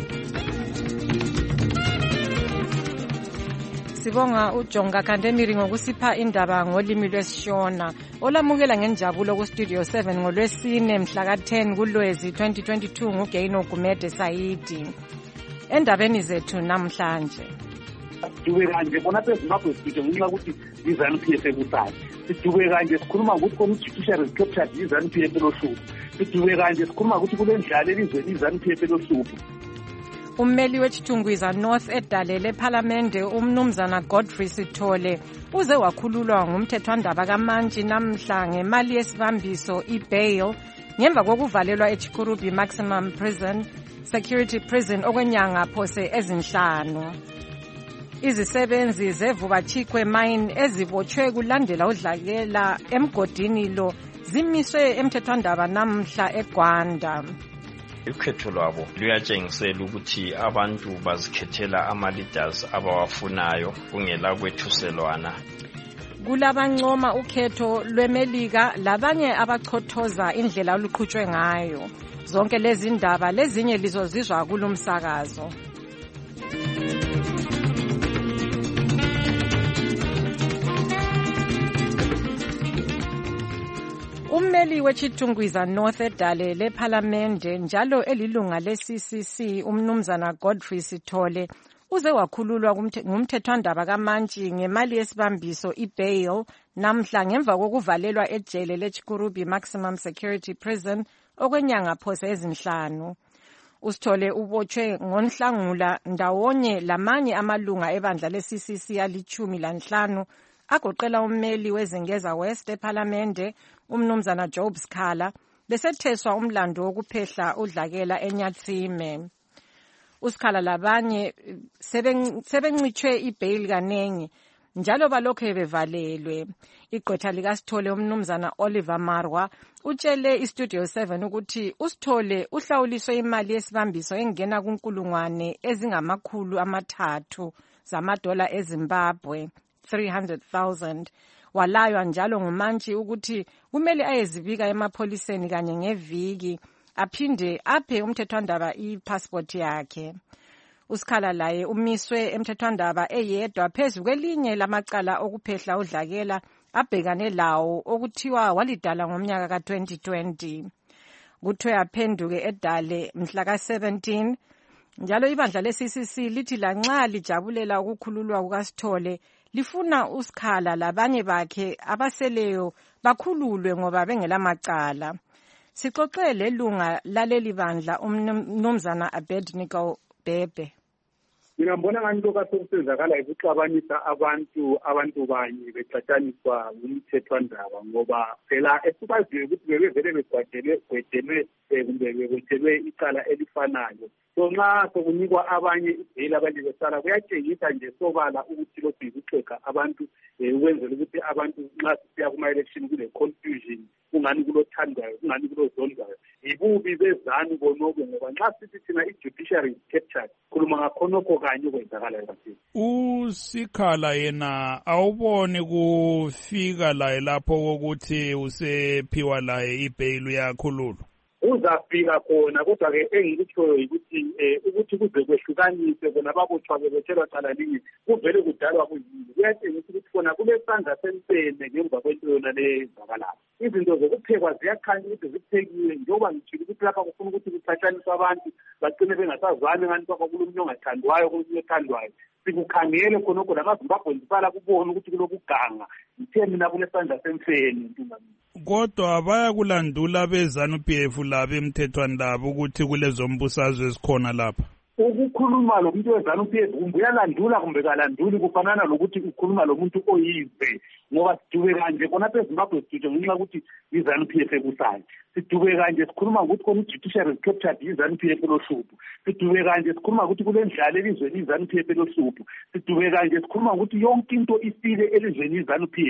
Sibonga uJonga Kandemiri ngokusipha indaba ngolimi lwesiShona. Olamukela ngenjabulo ku-Studio seven ngolwesine mhla ka ten kuLwezi twenty twenty-two nguGaino Gumede Saidi. Endabeni zethu namhlanje. Sidube kanje bona beZimbabwe sitho ngenxa ukuthi izanu P F ebusayo. Sidube kanje sikhuluma ukuthi koma-judiciary captured izanu P F elohlupho. Sidube kanje sikhuluma ukuthi kule ndlala elizweni izanu P F elohlupho. Ummeli wechitungwiza North edalele ePhalamende umnumzana Godfrey Sithole uze wakhululwa ngumthethwandaba kaMantshi namhla ngemali yesibambiso i-bail ngemva kokuvalelwa eChikurubi Maximum Prison Security Prison okwenyanga phose ezinhlanu. Izisebenzi zevuba Chikwe Mine ezibotshwe kulandela udlakela emgodini lo zimiswe emthethwandaba namhla eGwanda. Ukhetho lwabo luyatshengisela ukuthi abantu bazikhethela ama-leaders abawafunayo kungela kwethuselwana. Kulabancoma ukhetho lweMelika labanye abachothoza indlela oluqhutshwe ngayo. Zonke lezi ndaba lezinye lizozizwa kulumsakazo. Ummeli wechitungwiza North edalele ePhalamende njalo elilunga le-C C C umnumzana Godfrey Sithole uze wakhululwa ngumthethwandaba kaMantshi ngemali yesibambiso i-bail namhla ngemva kokuvalelwa ejele leChikurubi Maximum Security Prison okwenyanga phose ezinhlanu. Usithole ubotshwe ngoNhlangula ndawonye lamanye amalunga ebandla le-C C C alichumi lanhlanu agoqela ummeli wezingeza West ePhalamende umnumzana Job Skhala besetheswa umlando wokuphehla udlakela eNyathime. Uskhala labanye sebencitshwe i-bail kanengi njalo balokho bevalelwe. Igqwetha likaSithole umnumzana Oliver Marwa utshele iStudio seven ukuthi uSithole uhlawuliswe imali yesibambiso engena kunkulungwane ezingamakhulu amathathu zamadola eZimbabwe three hundred thousand. Walaywa njalo nguMantshi ukuthi kumele ayezibika emapholiseni kanye ngeviki aphinde aphe umthethwandaba i-passport yakhe. Uskhala laye umiswe emthethwandaba eyedwa phezu kwelinye lamacala okuphehla udlakela abhekane lawo okuthiwa walidala ngomnyaka ka twenty twenty. Kuthiwe aphenduke edale mhla ka seventeen. Njalo ibandla le-C C C lithi lanxa lijabulela ukukhululwa kukaSithole lifuna uSkhala labanye bakhe abaseleyo bakhululwe ngoba bengelamacala. Sixoxe lelunga laleli bandla umnumzana Abednego Bebe. Mina mbona ngani lokho sokusenzakala ukuxabanisa abantu abantu banye bexatshaniswa ngumthethwandaba ngoba phela esibazwe ukuthi bebevele begwadelwe gwedelwe kumbe bebethelwe icala elifanayo. So nxa sokunikwa abanye ibheli abanye besala kuyatshengisa nje sobala ukuthi lokhu yikuxega abantu ukwenzela ukuthi abantu nxa sisiya kuma-election kule confusion kungani kulothandwayo kungani kulozondwayo. Yibubi bezanu bonobo ngoba nxa sithi thina i-judiciary is captured khuluma ngakhonokho kanye okwenzakalayo kakhulu. uSikhala yena awuboni kufika laye lapho kokuthi usephiwa laye ibhayili uyakhululwa? Uzafika khona kodwa-ke engikutshoyo yikuthi um ukuthi kuze kwehlukanise bona babotshwa bebethelwa cala linye kuvele kudalwa kuyini. Kuyatshengisa ukuthi khona kulesandla sempene ngemva kwento yona leyenzakalayo. Izinto zokuphekwa ziyakhanya ukuthi ziphekiwe njengoba ngitshile ukuthi lapha kufuna ukuthi kucatshaniswe abantu bagcine bengasazwani ngani kwakho kulomunye ongathandwayo komunye othandwayo. Sikukhangele khonokho lamaZimbabwe ndibala kubona ukuthi kulokuganga ngithe mina kulesandla semfene ntumbamini. Kodwa bayakulandula bezanu P F laba emthethwandaba ukuthi kulezombusazwe ezikhona lapha. Ukukhuluma lo muntu wezanu P F kumbe uyalandula kumbe kalanduli kufanana lokuthi ukhuluma lo muntu oyize ngoba sidube kanje khona phe Zimbabwe studio ngenxa ukuthi izanu P F ebusayo. Sidube kanje sikhuluma ukuthi khona i-judiciary is captured izanu P F elohlupho. Sidube kanje sikhuluma ukuthi kule ndlala elizweni izanu P F elohlupho. Sidube kanje sikhuluma ukuthi yonke into ifile elizweni izanu P F.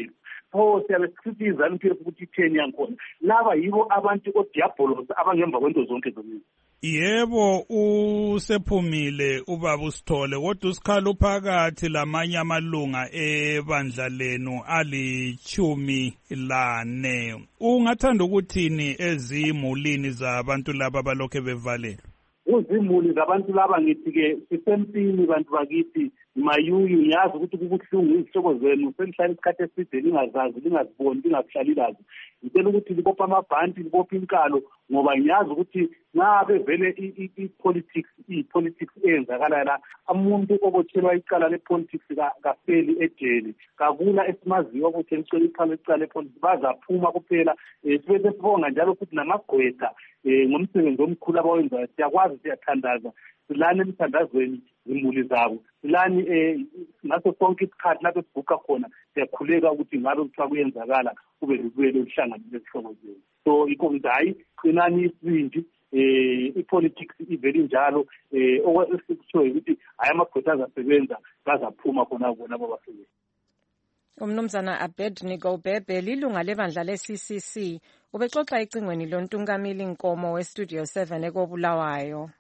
pho siyabe sithi izanu P F ukuthi ten yankhona laba yibo abantu odiabolos abangemva kwento zonke zomini. Yebo usephumile ubaba uSithole kodwa usikhala phakathi lamanye amalunga ebandla lenu alichumi lane. Ungathanda ukuthini ezimulini zabantu laba balokho bevalelwe? Uzimuli zabantu laba ngithi ke sisempini bantu bakithi mayuyu ngiyazi ukuthi kubuhlungu izihlobo zenu senihlala isikhathi eside lingazazi lingaziboni lingakuhlali lazi ngicela ukuthi libopha amabhanti libopha inkalo ngoba ngiyazi ukuthi ngabe vele i-politics i-politics eyenzakala la umuntu obotshelwa icala le-politics kafeli ejele kakula esimaziyo obotshelwa icala icala le-politics bazaphuma kuphela sibe sesibonga njalo futhi namagqwetha ngomsebenzi omkhulu abawenzayo siyakwazi siyathandaza silani emthandazweni zimuli zabo silani ngaso sonke isikhathi lapho sibuka khona siyakhuleka ukuthi ngabe kuthiwa kuyenzakala kube lubuyele uhlanganise ezihlobo zenu. So ikho ngithi hayi qinani isibindi i-politics ivele njalo okwesikutshoyo ukuthi hayi amagqwetha azasebenza bazaphuma khona bona babasebenzi. Umnumzana Abednego Bhebhe lilunga lebandla le-C C C ubexoxa ecingweni lontungamili Nkomo we-Studio seven ekobulawayo.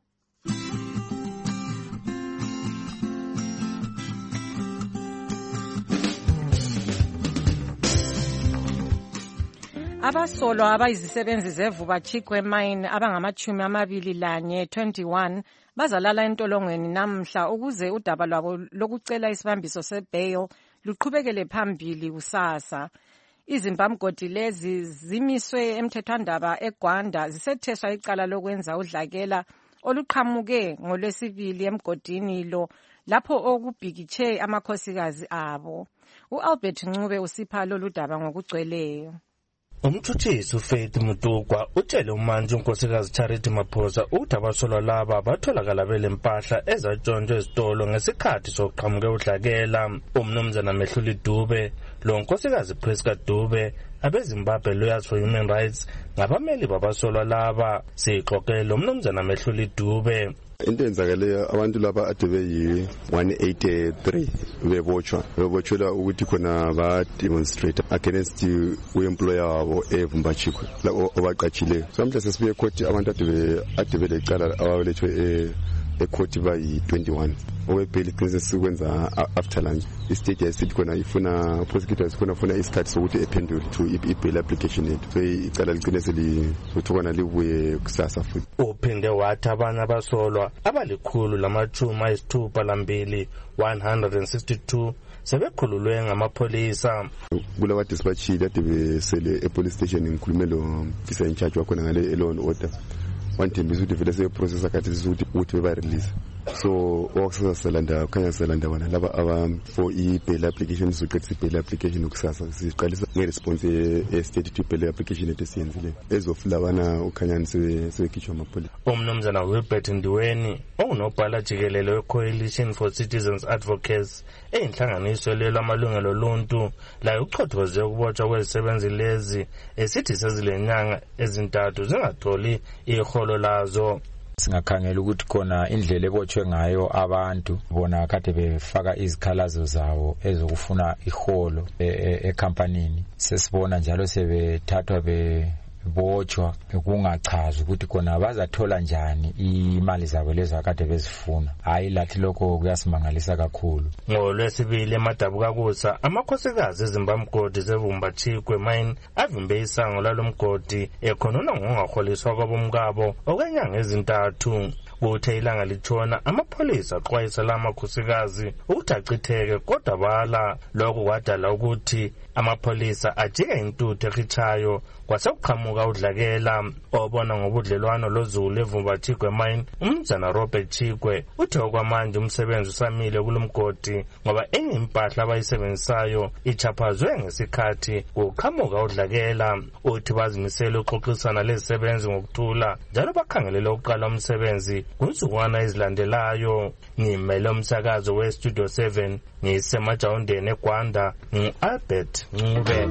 Abasolwa abayizisebenzi zeVuba Chikwe Mine abangamachumi amabili lanye twenty-one bazalala entolongweni namhla ukuze udaba lwabo lokucela isibambiso sebail luqhubekele phambili kusasa. Izimbamgodi lezi zimiswe emthethwandaba eGwanda zisetheswa icala lokwenza udlakela oluqhamuke ngolwesibili emgodini lo lapho okubhikitshe amakhosikazi abo. uAlbert Ncube usipha lolu daba ngokugcweleyo. Umthuthisi uFaith Mutukwa utshele umanje unkosikazi Charity Maphosa ukuthi abasolwa laba batholakala belempahla ezatshonjwe ezitolo ngesikhathi sokuqhamuke udlakela. Umnumzana Mehluli Dube lo nkosikazi Priska Dube abezimbabwe Lawyers for Human Rights ngabameli babasolwa laba sixoxele umnumzana Mehluli Dube. Into enzakeleyo abantu laba ade beyi one eighty-three bebotshwa bebotshelwa ukuthi khona ba demonstrate against u-employer wabo eVuba Chikwe la obaqatshileyo. So manje sesibuye court abantu ade ade belecala abawelethwe ecourt bayi twenty-one owebheli iqiniso sikwenza after lunch. Istate yasithi khona ifuna prosecutors khona funa isikhathi sokuthi ephendule to i-bail application yethu. So icala liqiniso lizothokana libuye kusasa futhi. Uphinde wathi abanye abasolwa abalikhulu lamachumi ayisithupha lambili one hundred sixty-two sebekhululwe ngamapholisa. Kulawa dispatchile ade besele epolice station ngikhulume lo officer in charge wakhona ngale law and order. Wanthembisa ukuthi vele seyoprocess akathi ukuthi ukuthi beba-release. So okusaselanda khanya selanda bona laba aba for i-bail application soqedisa i-bail application ukusasa siqalisa nge-response ye-state to bail application etesiyenzile ezofulabana ukhanyani sebekhitshwa amapholisa. Umnumzana Wilbert Ndiweni ongunobhala jikelele we-Coalition for Citizens Advocates eyinhlanganiso elwela amalungelo oluntu layo uchothozwe ukubotshwa kwezisebenzi lezi esithi sezilenyanga ezintathu zingatholi iholo lazo. Singakhangela ukuthi khona indlela ebotshwe ngayo abantu bona kade befaka izikhalazo zawo ezokufuna iholo ecompanyini. Sesibona njalo sebethathwa bebotshwa kungachazi ukuthi khona bazathola njani imali zabo lezo akade bezifuna. Hayi lathi lokho kuyasimangalisa kakhulu. NgoLwesibili emadabuka kusa amakhosikazi ezimbamgodi zeVuba Chikwe Mine avimbe isango lalomgodi ekhonona ngongaholiswa kwabomkabo okwenyanga ezintathu. Kuthe ilanga litshona amapholisa axwayisa lamakhosikazi ukuthi achitheke kodwa bala. Lokho kwadala ukuthi amapholisa ajike intuthu ekhitshayo kwasekuqhamuka udlakela. Obona ngobudlelwano lozulu eVuba Chikwe Mine umnumzana Robert Chikwe uthe okwamanje umsebenzi usamile kulomgodi ngoba enye impahla abayisebenzisayo ichaphazwe ngesikhathi kuqhamuka udlakela. Uthi bazimisele uxoxisana lezisebenzi ngokuthula njalo bakhangelele ukuqala umsebenzi kunsukwana ezilandelayo. Ngimele umsakazo we-Studio seven ngisemajawundeni eGwanda ngu-Albert Ncube.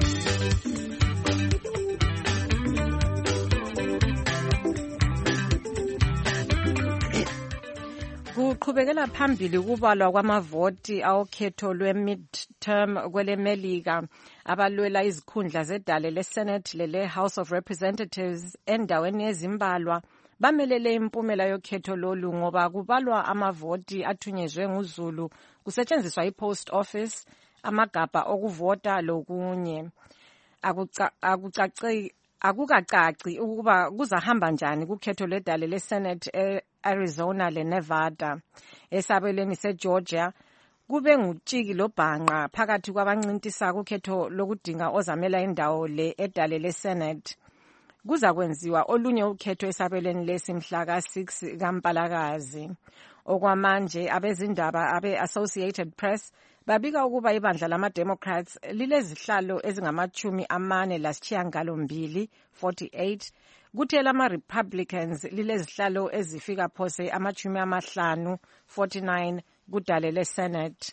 Kuqhubekela phambili kubalwa kwamavoti awokhetho lwe-midterm term kwele Melika abalwela izikhundla zedale leSenate lele House of Representatives endaweni ezimbalwa bamelele impumela yokhetho lolu ngoba kubalwa amavoti athunyezwe nguZulu kusetshenziswa ipost office amagabha okuvota lokunye akucaci akukacaci ukuba kuzahamba njani kukhetho lwedale leSenate eArizona leNevada. Esabelweni seGeorgia kube ngutshiki lobhanqa phakathi kwabancintisana kukhetho lokudinga ozamela indawo le edale leSenate. Kuza kwenziwa olunye ukhetho esabelweni lesimhla ka six kaMpalakazi. Okwamanje abezindaba abe-Associated Press babika ukuba ibandla lama-Democrats lilezihlalo ezingamachumi amane lasishiyagalombili forty-eight kuthe lama-Republicans lilezihlalo ezifika phose amachumi amahlanu forty-nine kudale leSenate.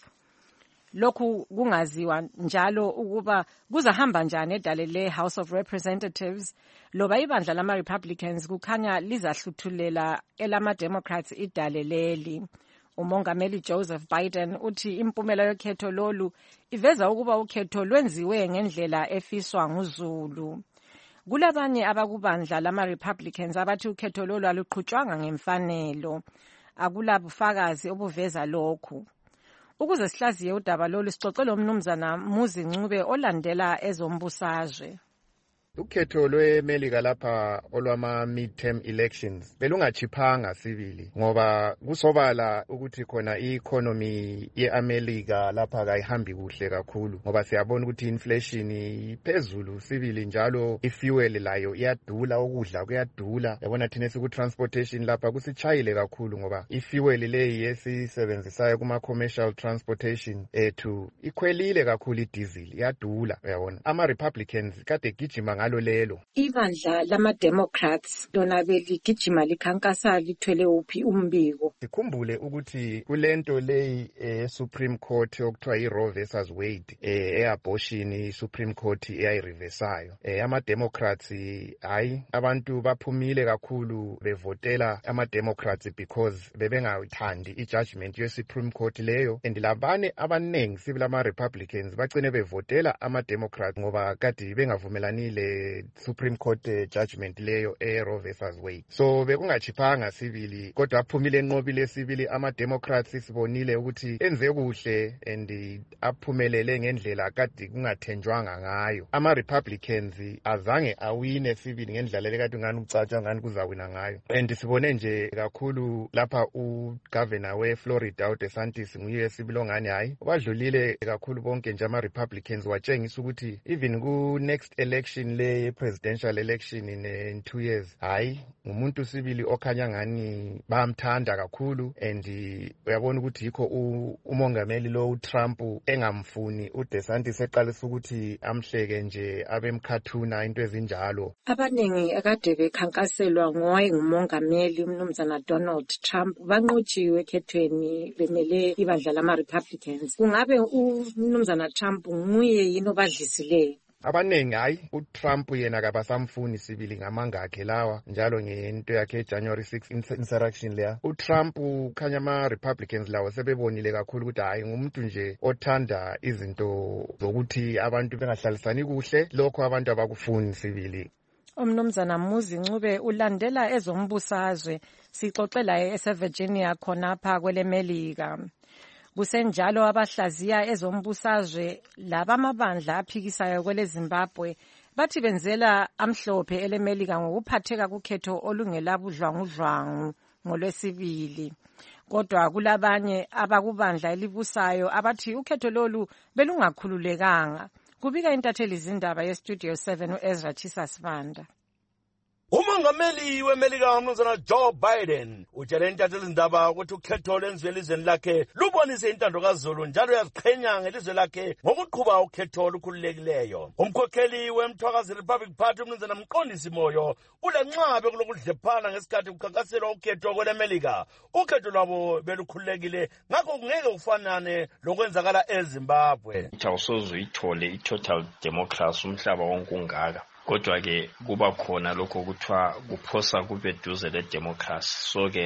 Lokhu kungaziwa njalo ukuba kuzahamba njani edale le-House of Representatives loba ibandla lama-Republicans kukhanya lizahluthulela elama-Democrats idale leli. Umongameli Joseph Biden uthi impumela yokhetho lolu iveza ukuba ukhetho lwenziwe ngendlela efiswa nguZulu. Kulabanye abakubandla lama-Republicans abathi ukhetho lolu aluqhutshwanga ngemfanelo. Akulabufakazi obuveza lokhu. Ukuze sihlaziye udaba lolu sixoxe lomnumzana Muzi Ncube olandela ezombusazwe. Ukhetho lweMelika lapha olwama midterm elections belungachiphanga sibili ngoba kusobala ukuthi khona i-economy yeAmelika lapha kayihambi kuhle kakhulu ngoba siyabona ukuthi inflation iphezulu sibili njalo ifuel layo iyadula ukudla kuyadula yabona thina siku transportation lapha kusichayile kakhulu ngoba ifuel leyi esisebenzisayo kuma commercial transportation ethu ikhwelile kakhulu idiesel iyadula uyabona ama Republicans kade gijima ngalo lelo. Ibandla lama-Democrats lona beligijima likhankasa lithwele uphi umbiko. Sikhumbule ukuthi kulento leyi e-Supreme Court okuthiwa i-Roe versus Wade e-abortion i-Supreme Court eyayireversayo. Ama-Democrats hayi abantu baphumile kakhulu bevotela ama-Democrats because bebengayithandi i-judgment ye-Supreme Court leyo and labane abanengi sibila ama-Republicans bagcine bevotela ama-Democrats ngoba kade bengavumelanile Supreme Court uh, judgment leyo e-Roe versus Wade. So bekungachiphanga sibili kodwa aphumile enqobile sibili ama-Democrats sibonile ukuthi enze kuhle and aphumelele ngendlela kade kungathenjwanga ngayo. Ama-Republicans azange awine sibili ngendlela lekade ngani ucatshwa ngani kuzawina ngayo. And sibone nje kakhulu lapha ugovernor we-Florida uDeSantis nguye sibilo ngani hayi wadlulile kakhulu bonke nje ama-Republicans watshengisa ukuthi even ku next election le presidential election in, in two years hayi ngumuntu sibili okhanya ngani bamthanda kakhulu and uyabona ukuthi yikho umongameli lo uTrump engamfuni uDeSantis eqalisa ukuthi amhleke nje abemkhathuna into ezinjalo. Abanengi akade bekhankaselwa ngoye ngumongameli umnumzana Donald Trump banqotshiwe ekhethweni bemele ibandla lama-Republicans. Kungabe umnumzana Trump nguye yini obadlisileyo? Abanengi hayi uTrump yena kabasamfuni sibili ngamanga akhe lawa njalo ngento yakhe January sixth insurrection leya. uTrump khanya ama Republicans lawo sebebonile kakhulu ukuthi hayi ngumuntu nje othanda izinto zokuthi abantu bengahlalisani kuhle lokho abantu abakufuni sibili. Umnumzana Muzi Ncube ulandela ezombusazwe sixoxela eSevirginia khonapha kwele Melika. Kusenjalo abahlaziya ezombusazwe laba amabandla aphikisayo kwele Zimbabwe bathi benzela amhlophe eleMelika ngokuphatheka kukhetho olungelabudlwangudlwangu ngolwesibili. Kodwa kulabanye abakubandla elibusayo abathi ukhetho lolu belungakhululekanga. Kubika intatheli zindaba yeStudio seven uEzra Chisasibanda. Umongameli weMelika umnumzana Joe Biden utshele intatheli zindaba ukuthi ukhetho lwenziwe elizweni lakhe lubonise intando kaZulu njalo yaziqhenya ngelizwe lakhe ngokuqhuba ukhetho olukhululekileyo. Umkhokheli weMthwakazi Republic Party umnumzana Mqondisi Moyo ulenxabe kulokudlephana ngesikhathi kukhankaselwa ukhetho kweleMelika. Ukhetho lwabo belukhululekile ngakho kungeke kufanane lokwenzakala eZimbabwe. Awusoze uyithole i-total democracy umhlaba wonke ungaka. Kodwa ke kuba khona lokho kuthiwa kuphosa kube duze le democracy. So ke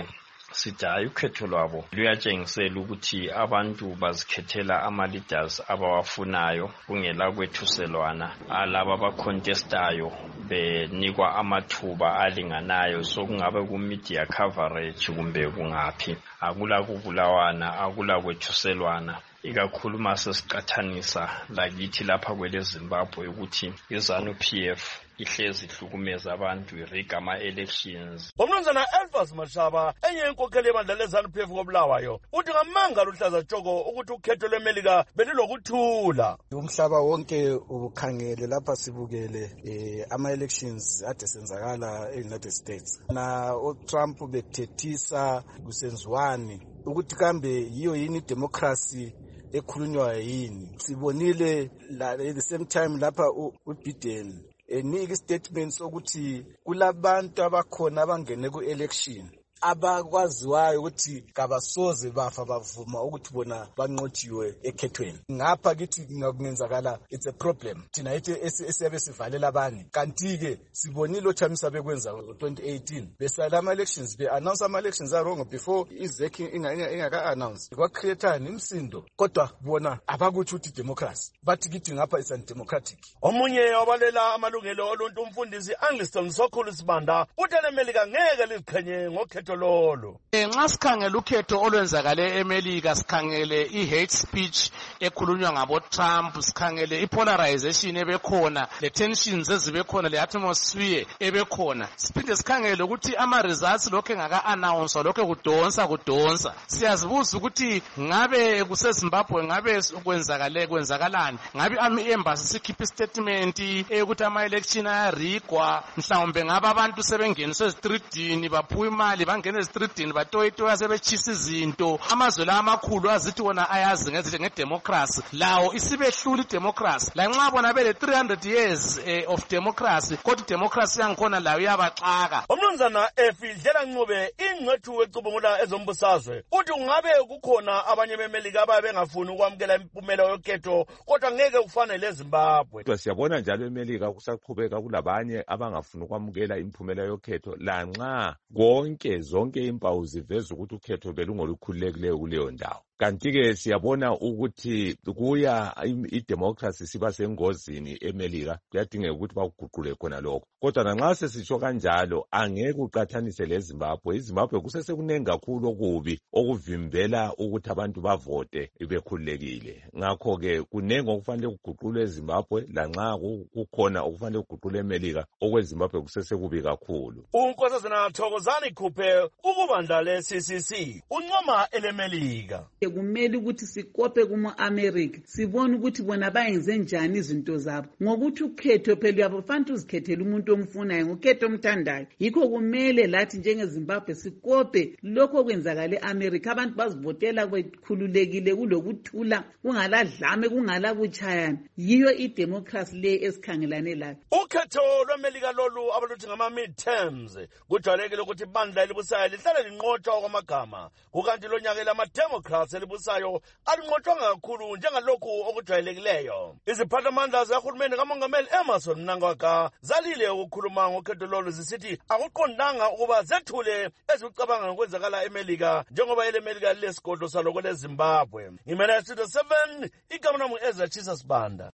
sithi hayi ukhetho lwabo luyatshengisela ukuthi abantu bazikhethela ama-leaders abawafunayo kungela kwethuselwana, alaba abacontestayo benikwa amathuba alinganayo, so kungabe ku-media coverage kumbe kungaphi, akula kubulawana, akula kwethuselwana. Ikakhulu mase siqathanisa lakithi lapha kwele Zimbabwe ukuthi iZANU P F ihlezi ihlukumeza abantu iriga ama-elections. Umnumzana Elfas Mashaba enye inkokheli yebandla leZANU P F koBulawayo uthi ngamanga luhlaza tshoko ukuthi ukhetho lweMelika belilokuthula. Umhlaba wonke ubukhangele lapha sibukele eh, ama-elections ade senzakala e-United States na uTrump bethethisa kusenziwani ukuthi kambe yiyo yini democracy ekhulunywayo yini. Sibonile la, at the same time lapha uBiden enika statement sokuthi kulabantu abakhona abangene ku-election abakwaziwayo ukuthi kabasoze bafa bavuma ukuthi bona banqotshiwe ekhethweni. Ngapha kithi ngakungenzakala it's a problem thina yithi esiyabe sivalela abanye, kanti-ke sibonile othamisa bekwenza ngo-twenty eighteen besala ama-elections be-announce ama-elections are-wrong before izeki ingaka-announce kwakreathani imsindo, kodwa bona abakuthi ukuthi democracy bathi kithi ngapha is undemocratic. Omunye wabalela amalungelo oluntu umfundisi Angliston Sokhulu Sibanda uthi leMelika ngeke liziqhenye ngokhetho lolo. Nxa sikhangele ukhetho olwenzakale eMelika, sikhangele i-hate speech ekhulunywa ngabo Trump, sikhangele i-polarization ebekhona, le tensions ezibekhona, le atmosphere ebekhona, siphinde sikhangele ukuthi ama-results lokho engaka-announce lokho kudonsa kudonsa. Siyazibuza ukuthi ngabe kuseZimbabwe ngabe kwenzakale kwenzakalani, ngabe ama-embassy sikhipha istatement ukuthi ama-election ayarigwa, mhlawumbe ngabe abantu sebengeniswe ezitridini baphuwa imali bangena ezitridini batoyitoya sebetshisa izinto. Amazwe la amakhulu azithi wona ayazi ngezinto ngedemocracy, lawo isibehlula idemocracy. La nxa bona bele three hundred years eh, of democracy, kodwa idemocracy yangikhona layo yabaxaka. Umnumzana Efidlela Ncube ingcwethu ecubungula ezombusazwe uthi ungabe kukhona abanye beMelika ababe bengafuni ukwamukela impumela yokhetho kodwa ngeke kufane leZimbabwe. Kodwa siyabona njalo eMelika kusaqhubeka kulabanye abangafuni ukwamukela impumela yokhetho lanxa konke zonke impawu ziveza ukuthi ukhetho belungolukhululekileyo kuleyo ndawo. Kanti-ke siyabona ukuthi kuya idemocracy siba sengozini eMelika, kuyadingeka ukuthi bakuguqule khona lokho. Kodwa nanxa sesitsho kanjalo angeke uqathanise leZimbabwe. iZimbabwe kusesekunengi kakhulu okubi okuvimbela ukuthi abantu bavote bekhululekile. Ngakho-ke kunengi okufanele kuguqulwe eZimbabwe, lanxa kukhona okufanele kuguqulwe eMelika, okweZimbabwe kusesekubi kakhulu. Unkosazana Thokozani Khuphe ukubandla le-C C C uncoma eleMelika. Kumele ukuthi sikope kuma-America sibone ukuthi bona bayenze njani izinto zabo, ngokuthi ukhetho phela uyafanele uzikhethele umuntu omfunayo ngokhetho omthandayo. Yikho kumele lathi njengeZimbabwe sikope lokho okwenzakala e-America, abantu bazivotela bekhululekile kulokuthula, kungala dlame, kungala kutshayana. Yiyo idemocracy le esikhangelane layo. Ukhetho lweMelika lolu abaluthi ngama-midterms kujwayelekile ukuthi ibandla elibusayo lihlale linqotshwa kwamagama, kukanti lo nyaka lama-democrats elibusayo alinqotshwanga kakhulu njengalokhu okujwayelekileyo. Iziphathamandla zikahulumeni kamongameli Emmerson Mnangagwa zalile ukukhuluma ngokhetho lolu zisithi akuqondanga ukuba zethule ezikucabanga ngokwenzakala eMelika njengoba eleMelika lilesigodlo saloko leZimbabwe. Ngimena Studio seven igama nami Ezra Chisa Sibanda.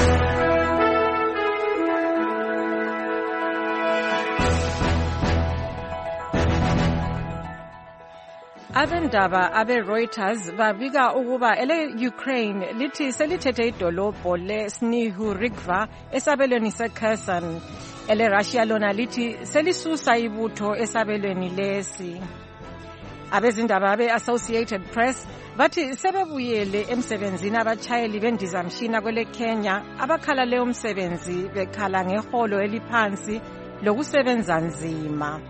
Abendaba abe-Reuters babika ukuba ele-Ukraine lithi selithethe idolobho le-Snihurivka esabelweni se-Kherson. Ele-Russia lona lithi selisusa ibutho esabelweni lesi. Abezindaba be-Associated Press bathi sebebuyele emsebenzini abatshayeli bendizamshina kwele Kenya abakhala leyo msebenzi bekhala ngeholo eliphansi lokusebenza nzima.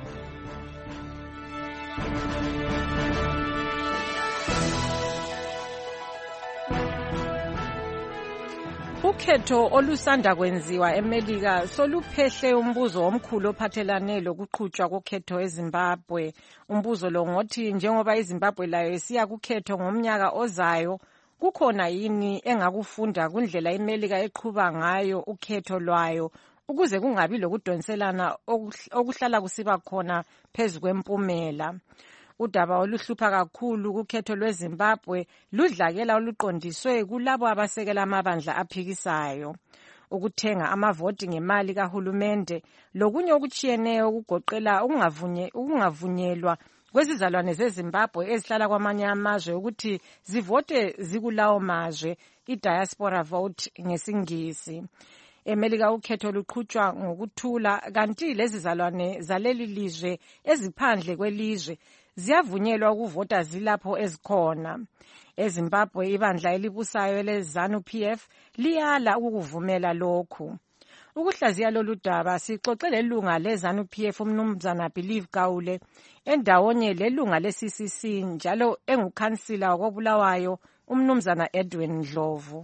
Ukhetho olusanda kwenziwa eMelika soluphehle umbuzo omkhulu ophathelane lokuqhutshwa kokhetho eZimbabwe. Umbuzo lo ngothi njengoba iZimbabwe layo isiya kukhetho ngomnyaka ozayo, kukhona yini engakufunda kundlela iMelika eqhuba ngayo ukhetho lwayo ukuze kungabi lokudonselana okuhlala kusiba khona phezu kwempumela. Udaba oluhlupha kakhulu kukhetho lweZimbabwe ludlakela oluqondiswe kulabo abasekela amabandla aphikisayo. Ukuthenga amavoti ngemali kahulumende lokunye okuchiyeneyo okugoqela ukungavunyelwa kwezizalwane zeZimbabwe ezihlala kwamanye amazwe ukuthi zivote zikulawo mazwe, i-diaspora vote ngesingisi. eMelika ukhetho luqhutshwa ngokuthula, kanti lezizalwane zaleli lizwe eziphandle kwelizwe ziyavunyelwa ukuvota zilapho ezikhona. eZimbabwe ibandla elibusayo leZANU P F liyala ukuvumela lokhu. Ukuhlaziya lolu daba sixoxe lelunga leZANU P F umnumzana Believe Gawule endawonye lelunga le-C C C njalo engukhansila wakobulawayo umnumzana Edwin Ndlovu.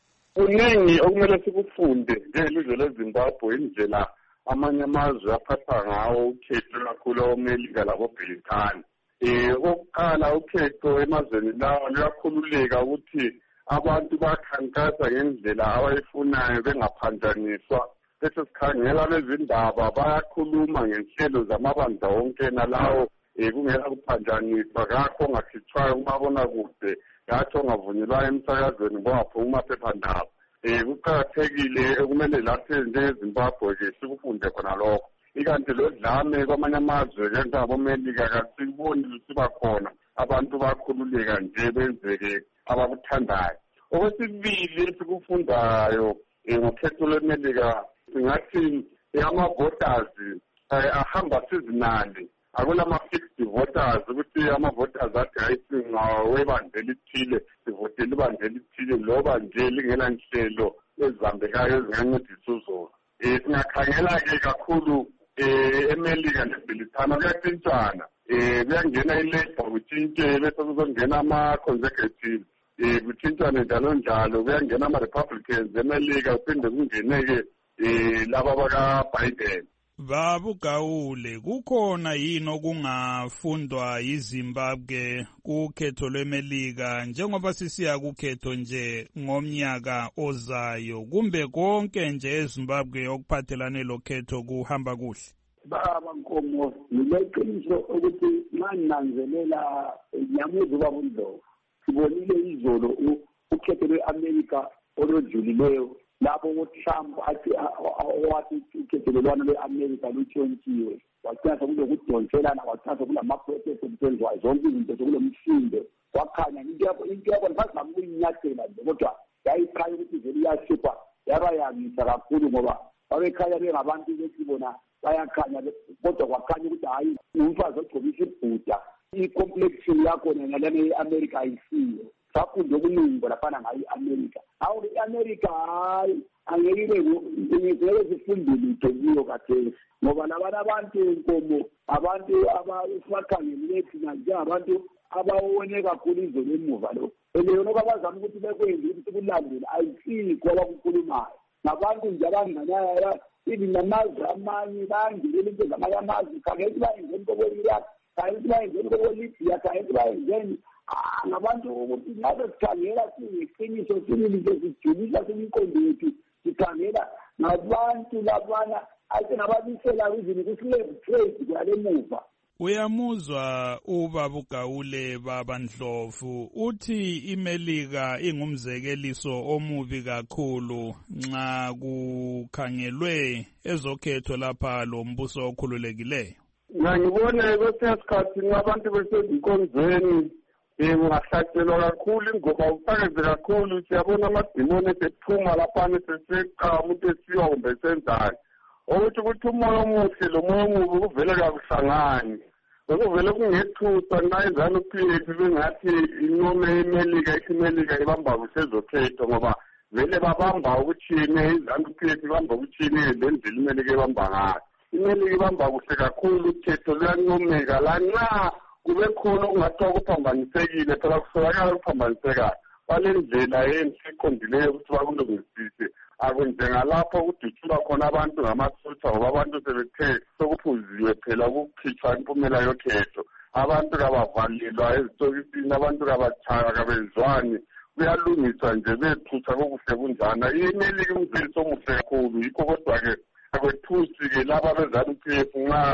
Kuningi okumele sikufunde ngelizwe leZimbabwe indlela amanye amazwe aphatha ngawo ukhetho kakhulu omelika laboBrithani. Eh okokuqala ukhetho emazweni lawo luyakhululeka ukuthi abantu bakhankasa ngendlela abayifunayo bengaphanjaniswa. Bese sikhangela lezindaba bayakhuluma ngenhlelo zamabandla wonke nalawo kungela kuphanjaniswa kakho ongakhithwayo kumabona kude ngathi ongavunyelwayo emsakazweni ngoba umaphephandaba. Eh kuqakathekile kumele laphe njengeZimbabwe ke sikufunde khona lokho. Ikanti lo dlame kwamanye amazwe njengabomelika kasiboni siba khona abantu bakhululeka nje benzeke abakuthandayo. Okwesibili esikufundayo ngokhetho lweMelika singathi ama-voters ahamba seasonally. Akulama-fixed voters ukuthi ama-voters athi ayisingawebandla elithile sivotele ibandla elithile loba nje lingela nhlelo ezibambekayo ezingancedisa uzulu. Um singakhangela-ke kakhulu eMelika neBrithani kuyatshintshana. Um kuyangena i-Labour kutshintshe bese kuzongena ama-Conservative. Um kutshintshane njalo njalo kuyangena ama-Republicans eMelika kuphinde kungeneke um laba baka-Biden. Babu Gawule, kukhona yini okungafundwa yiZimbabwe kukhetho lweMelika njengoba sisiya kukhetho nje ngomnyaka ozayo, kumbe konke nje eZimbabwe okuphathelane lokhetho kuhamba kuhle? Baba Nkomo, ngileqiniso ukuthi mananzelela nyamuzi babundlo sibonile izolo ukhetho lweAmerica oludlulileyo lapho uTrump athi owathi ukhethelelwano lwe-America lutshontshiwe, wachasa kulokudonselana, wachasa kulamaprotest okwenziwayo zonke izinto sekulo msindo, wakhanya into yabo phasi kuyinyathela nje kodwa yayikhanya ukuthi vele iyasipha yabayangisa kakhulu ngoba babekhanya bengabantu bethi bona bayakhanya kodwa kwakhanya ukuthi hayi umfazi ogcobisa ibhuda i-complexion yakhona ngalana ye-America ayisiyo. Safunde okuningi laphana ngayo i-America. Hawu i-America hayi angeke ngeke sifunde lutho kuyo kathesi ngoba labana abantu Nkomo abantu abafakhangele thina njengabantu abawone kakhulu izolo emuva lo eleyona kwabazama ukuthi bekwenze ukuthi kulandele ayisikho abakukhulumayo nabantu nje abanganayo ibi namazwe amanye bangelela into zamanye amazwe khangela bayingeni kokweliraq khangela bayingeni kokwelibya khangela bayingeni ngabantu ukuthi ngabe sikhangela siyiqiniso sinilise sijulisa semiqondo yethu sikhangela ngabantu labana asenababisela izinto ku-slave trade kwale muva. Uyamuzwa uBabu Gawule Baba Ndlovu uthi iMelika ingumzekeliso omubi kakhulu nxa kukhangelwe ezokhetho lapha lombuso okhululekileyo. Ngibona kwesinye isikhathi abantu besezinkonzweni ungahlatshelwa kakhulu ngoba ufakeze kakhulu siyabona amadimoni esephuma laphana seseqa umuntu esiwa kumbe senzani ukuthi ukuthi umoya omuhle lo moya omubi kuvele kakuhlangani okuvele kungethusa nxa iZANU P F bengathi inqome iMelika ithi iMelika ibamba kuhle ezokhetho ngoba vele babamba ukuthini iZANU P F ibamba ukuthini lendlela iMelika ibamba ngayo. iMelika ibamba kuhle kakhulu ukhetho luyancomeka lanxa kube khona okungathiwa kuphambanisekile phela kusolakala kuphambanisekayo bale ndlela enhle eqondileyo ukuthi bakulungisise akunjengalapho kudutshulwa khona abantu ngamasutha ngoba abantu sebethe sokuphuziwe phela ukukhitshwa impumela yokhetho. Abantu kabavalelwa ezitokisini, abantu kabatshaya kabezwani, kuyalungiswa nje bethutha kokuhle kunjana. iMelika umzekeliso omuhle kakhulu, yikho kodwa-ke akwethusi-ke laba beZANU P F nxa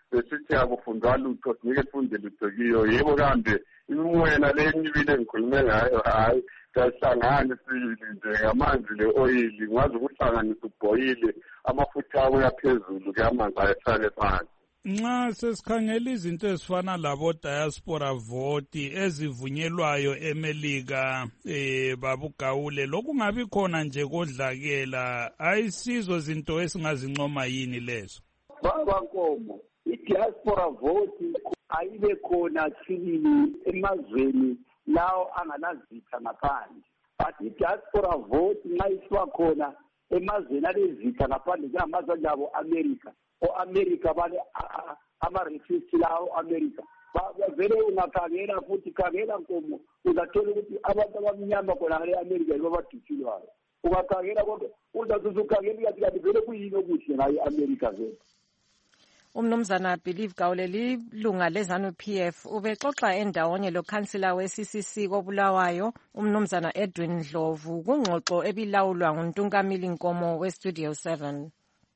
besithi akufundwa lutho sinike sifunde lutho kiyo. Yebo kambe imimoyena le enyibile engikhulume ngayo hayi kahlangane sibili nje ngamanzi le oyili ngwazi ukuhlanganisa ubhoyile amafutha abuya phezulu ke amanzi ayasale phansi. Nxa sesikhangela izinto ezifana labo diaspora vote ezivunyelwayo eMelika eh babugawule lokungabi khona nje kodlakela ayisizo zinto esingazincoma yini lezo. Baba Nkomo, i-diaspora vote ayibe khona sibili emazweni lawo anganazitha ngaphandle. But i-diaspora vote nxa isiba khona emazweni alezitha ngaphandle njengamazwe njabo America. O-America bale ama-refugee lawo America vele ungakhangela futhi khangela Nkomo uzathola ukuthi abantu abamnyama khona e-America yibo abadutshulwayo. Ungakhangela kodwa uzazuza ukhangela ukuthi kanti vele kuyini okuhle ngayo i-America vele. Umnumzana Believe Gawule lilunga lezanu P F ubexoxa endawonye lo councillor we-C C C koBulawayo umnumzana Edwin Ndlovu kungxoxo ebilawulwa nguNtungamili Nkomo we-Studio seven.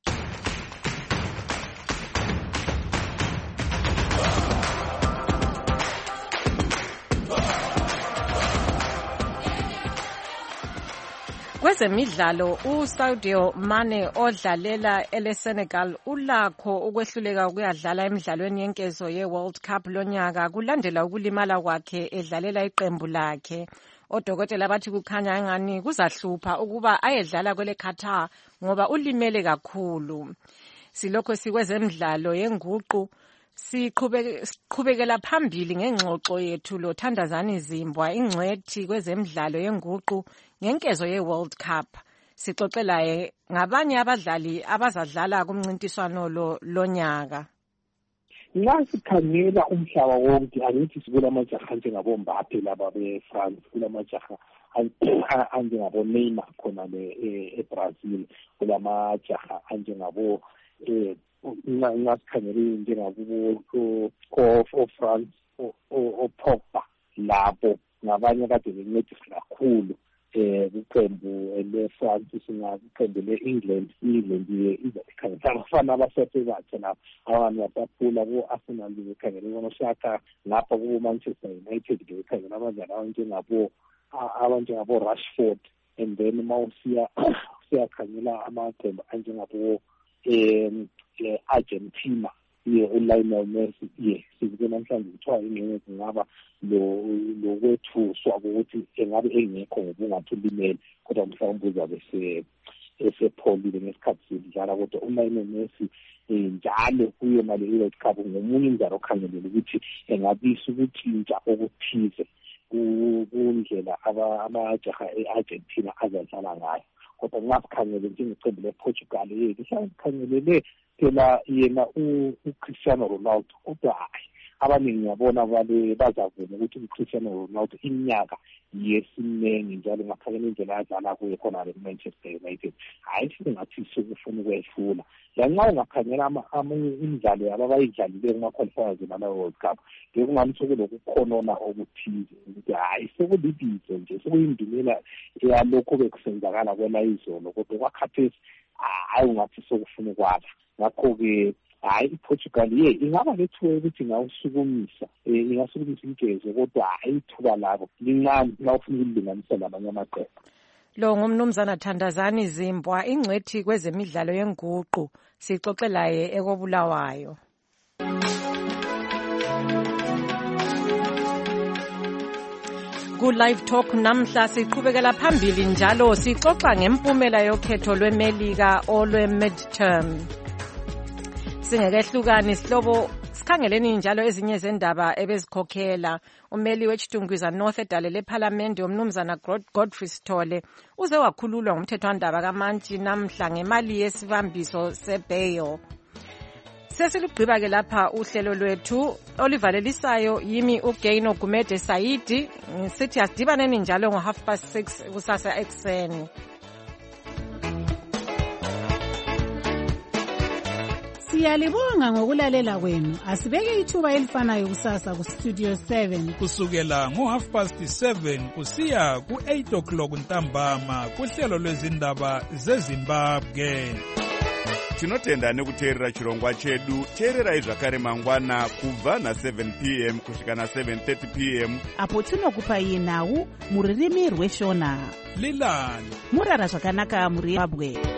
Kwezemidlalo uSaudio Mane odlalela eleSenegal ulakho ukwehluleka ukuyadlala emidlalweni yenkezo yeWorld Cup lonyaka kulandela ukulimala kwakhe edlalela iqembu lakhe. Odokotela bathi kukhanya ngani kuzahlupha ukuba ayedlala kwele Qatar ngoba ulimele kakhulu. Silokho sikwezemidlalo yenguqu siqhubekela phambili ngengxoxo yethu lo Thandazani Zimbwa ingcwethi kwezemidlalo yenguqu ngenkezo yeWorld Cup. Sixoxela ngabanye abadlali abazadlala kumncintiswano lo lonyaka. Nxa sikhangela umhlaba wonke angithi sikula majaha njengabombape laba beFrance kula majaha anjengabo Neymar khona le eBrazil kula majaha anjengabo eh ngasikhangela njengabo o-France o-Pogba labo ngabanye kade bencedisa kakhulu eh iqembu le-France singakuqembu le-England England izakhangela abafana abasesebatsha lapha abantu basaphula ku-Arsenal bekhangela uNosaka lapha ku-Manchester United bekhangela abadlali abanjengabo abanjengabo Rashford and then mawusiya siyakhangela amaqembu anjengabo um Argentina ye uLionel Messi ye sizike namhlanje kuthiwa ingene ngaba lo lokwethuswa ukuthi engabe engekho ngobungathi ulimele kodwa mhlawumbe uzabe se esepholile ngesikhathi sidlala kodwa uLionel Messi njalo kuyo mali iWorld Cup ngomunye njalo okhangelela ukuthi engabisa ukuthintsha okuthize kundlela amajaha e-Argentina azadlala ngayo. Kodwa ngasikhangele njengeqembu lePortugal yethu sasikhangelele phela yena uCristiano Ronaldo kodwa hayi abaningi ngiyabona bale bazavuma ukuthi uCristiano Ronaldo iminyaka yesinengi njalo ngaphakela indlela adlala kuyo khona le Manchester United hayi singathi sokufuna ukwedlula lanxa ungakhangela imidlalo yabo abayidlalile kuma-qualifiers nala World Cup ngekungamthoko lokukhonona okuthize ukuthi hayi sekulibizo nje sekuyindumela yalokho bekusenzakala kwela izolo kodwa kwakhathesi hayi ungathi sokufuna ukwala ngakho-ke hayi iPortugal ye ingaba lethuba ukuthi ngawusukumisa ingasukumisa inkezo kodwa hayi ithuba labo lincane nawufuna ukulinganisa labanye amaqembu. Lo ngumnumzana Thandazani Zimbwa ingcwethi kwezemidlalo yenguqu sixoxelaye ekobulawayo. Ku live talk namhla siqhubekela phambili njalo sixoxa ngempumela yokhetho lweMelika olwe midterm. Singekehlukani sihlobo sikhangeleni njalo ezinye zendaba ebezikhokhela umeli wechitungwiza North edalele eParliament umnumzana Godfrey Sithole uze wakhululwa ngumthethwandaba kaMantshi namhla ngemali yesibambiso sebail. Sesilugqiba ke lapha uhlelo lwethu olivalelisayo yimi uGaino Gumede Saidi sithi asidibaneni njalo ngo half past six kusasa ekseni. Siyalibonga ngokulalela kwenu. Asibeke ithuba elifanayo kusasa ku Studio seven kusukela ngo half past seven kusiya ku eight o'clock ntambama kuhlelo lwezindaba zeZimbabwe. tinotenda nekuteerera chirongwa chedu. teererai zvakare mangwana kubva na-seven p m kusvika na-seven thirty p m apo tinokupai nhau muririmi rweshona. lilani murara zvakanaka muri Zimbabwe.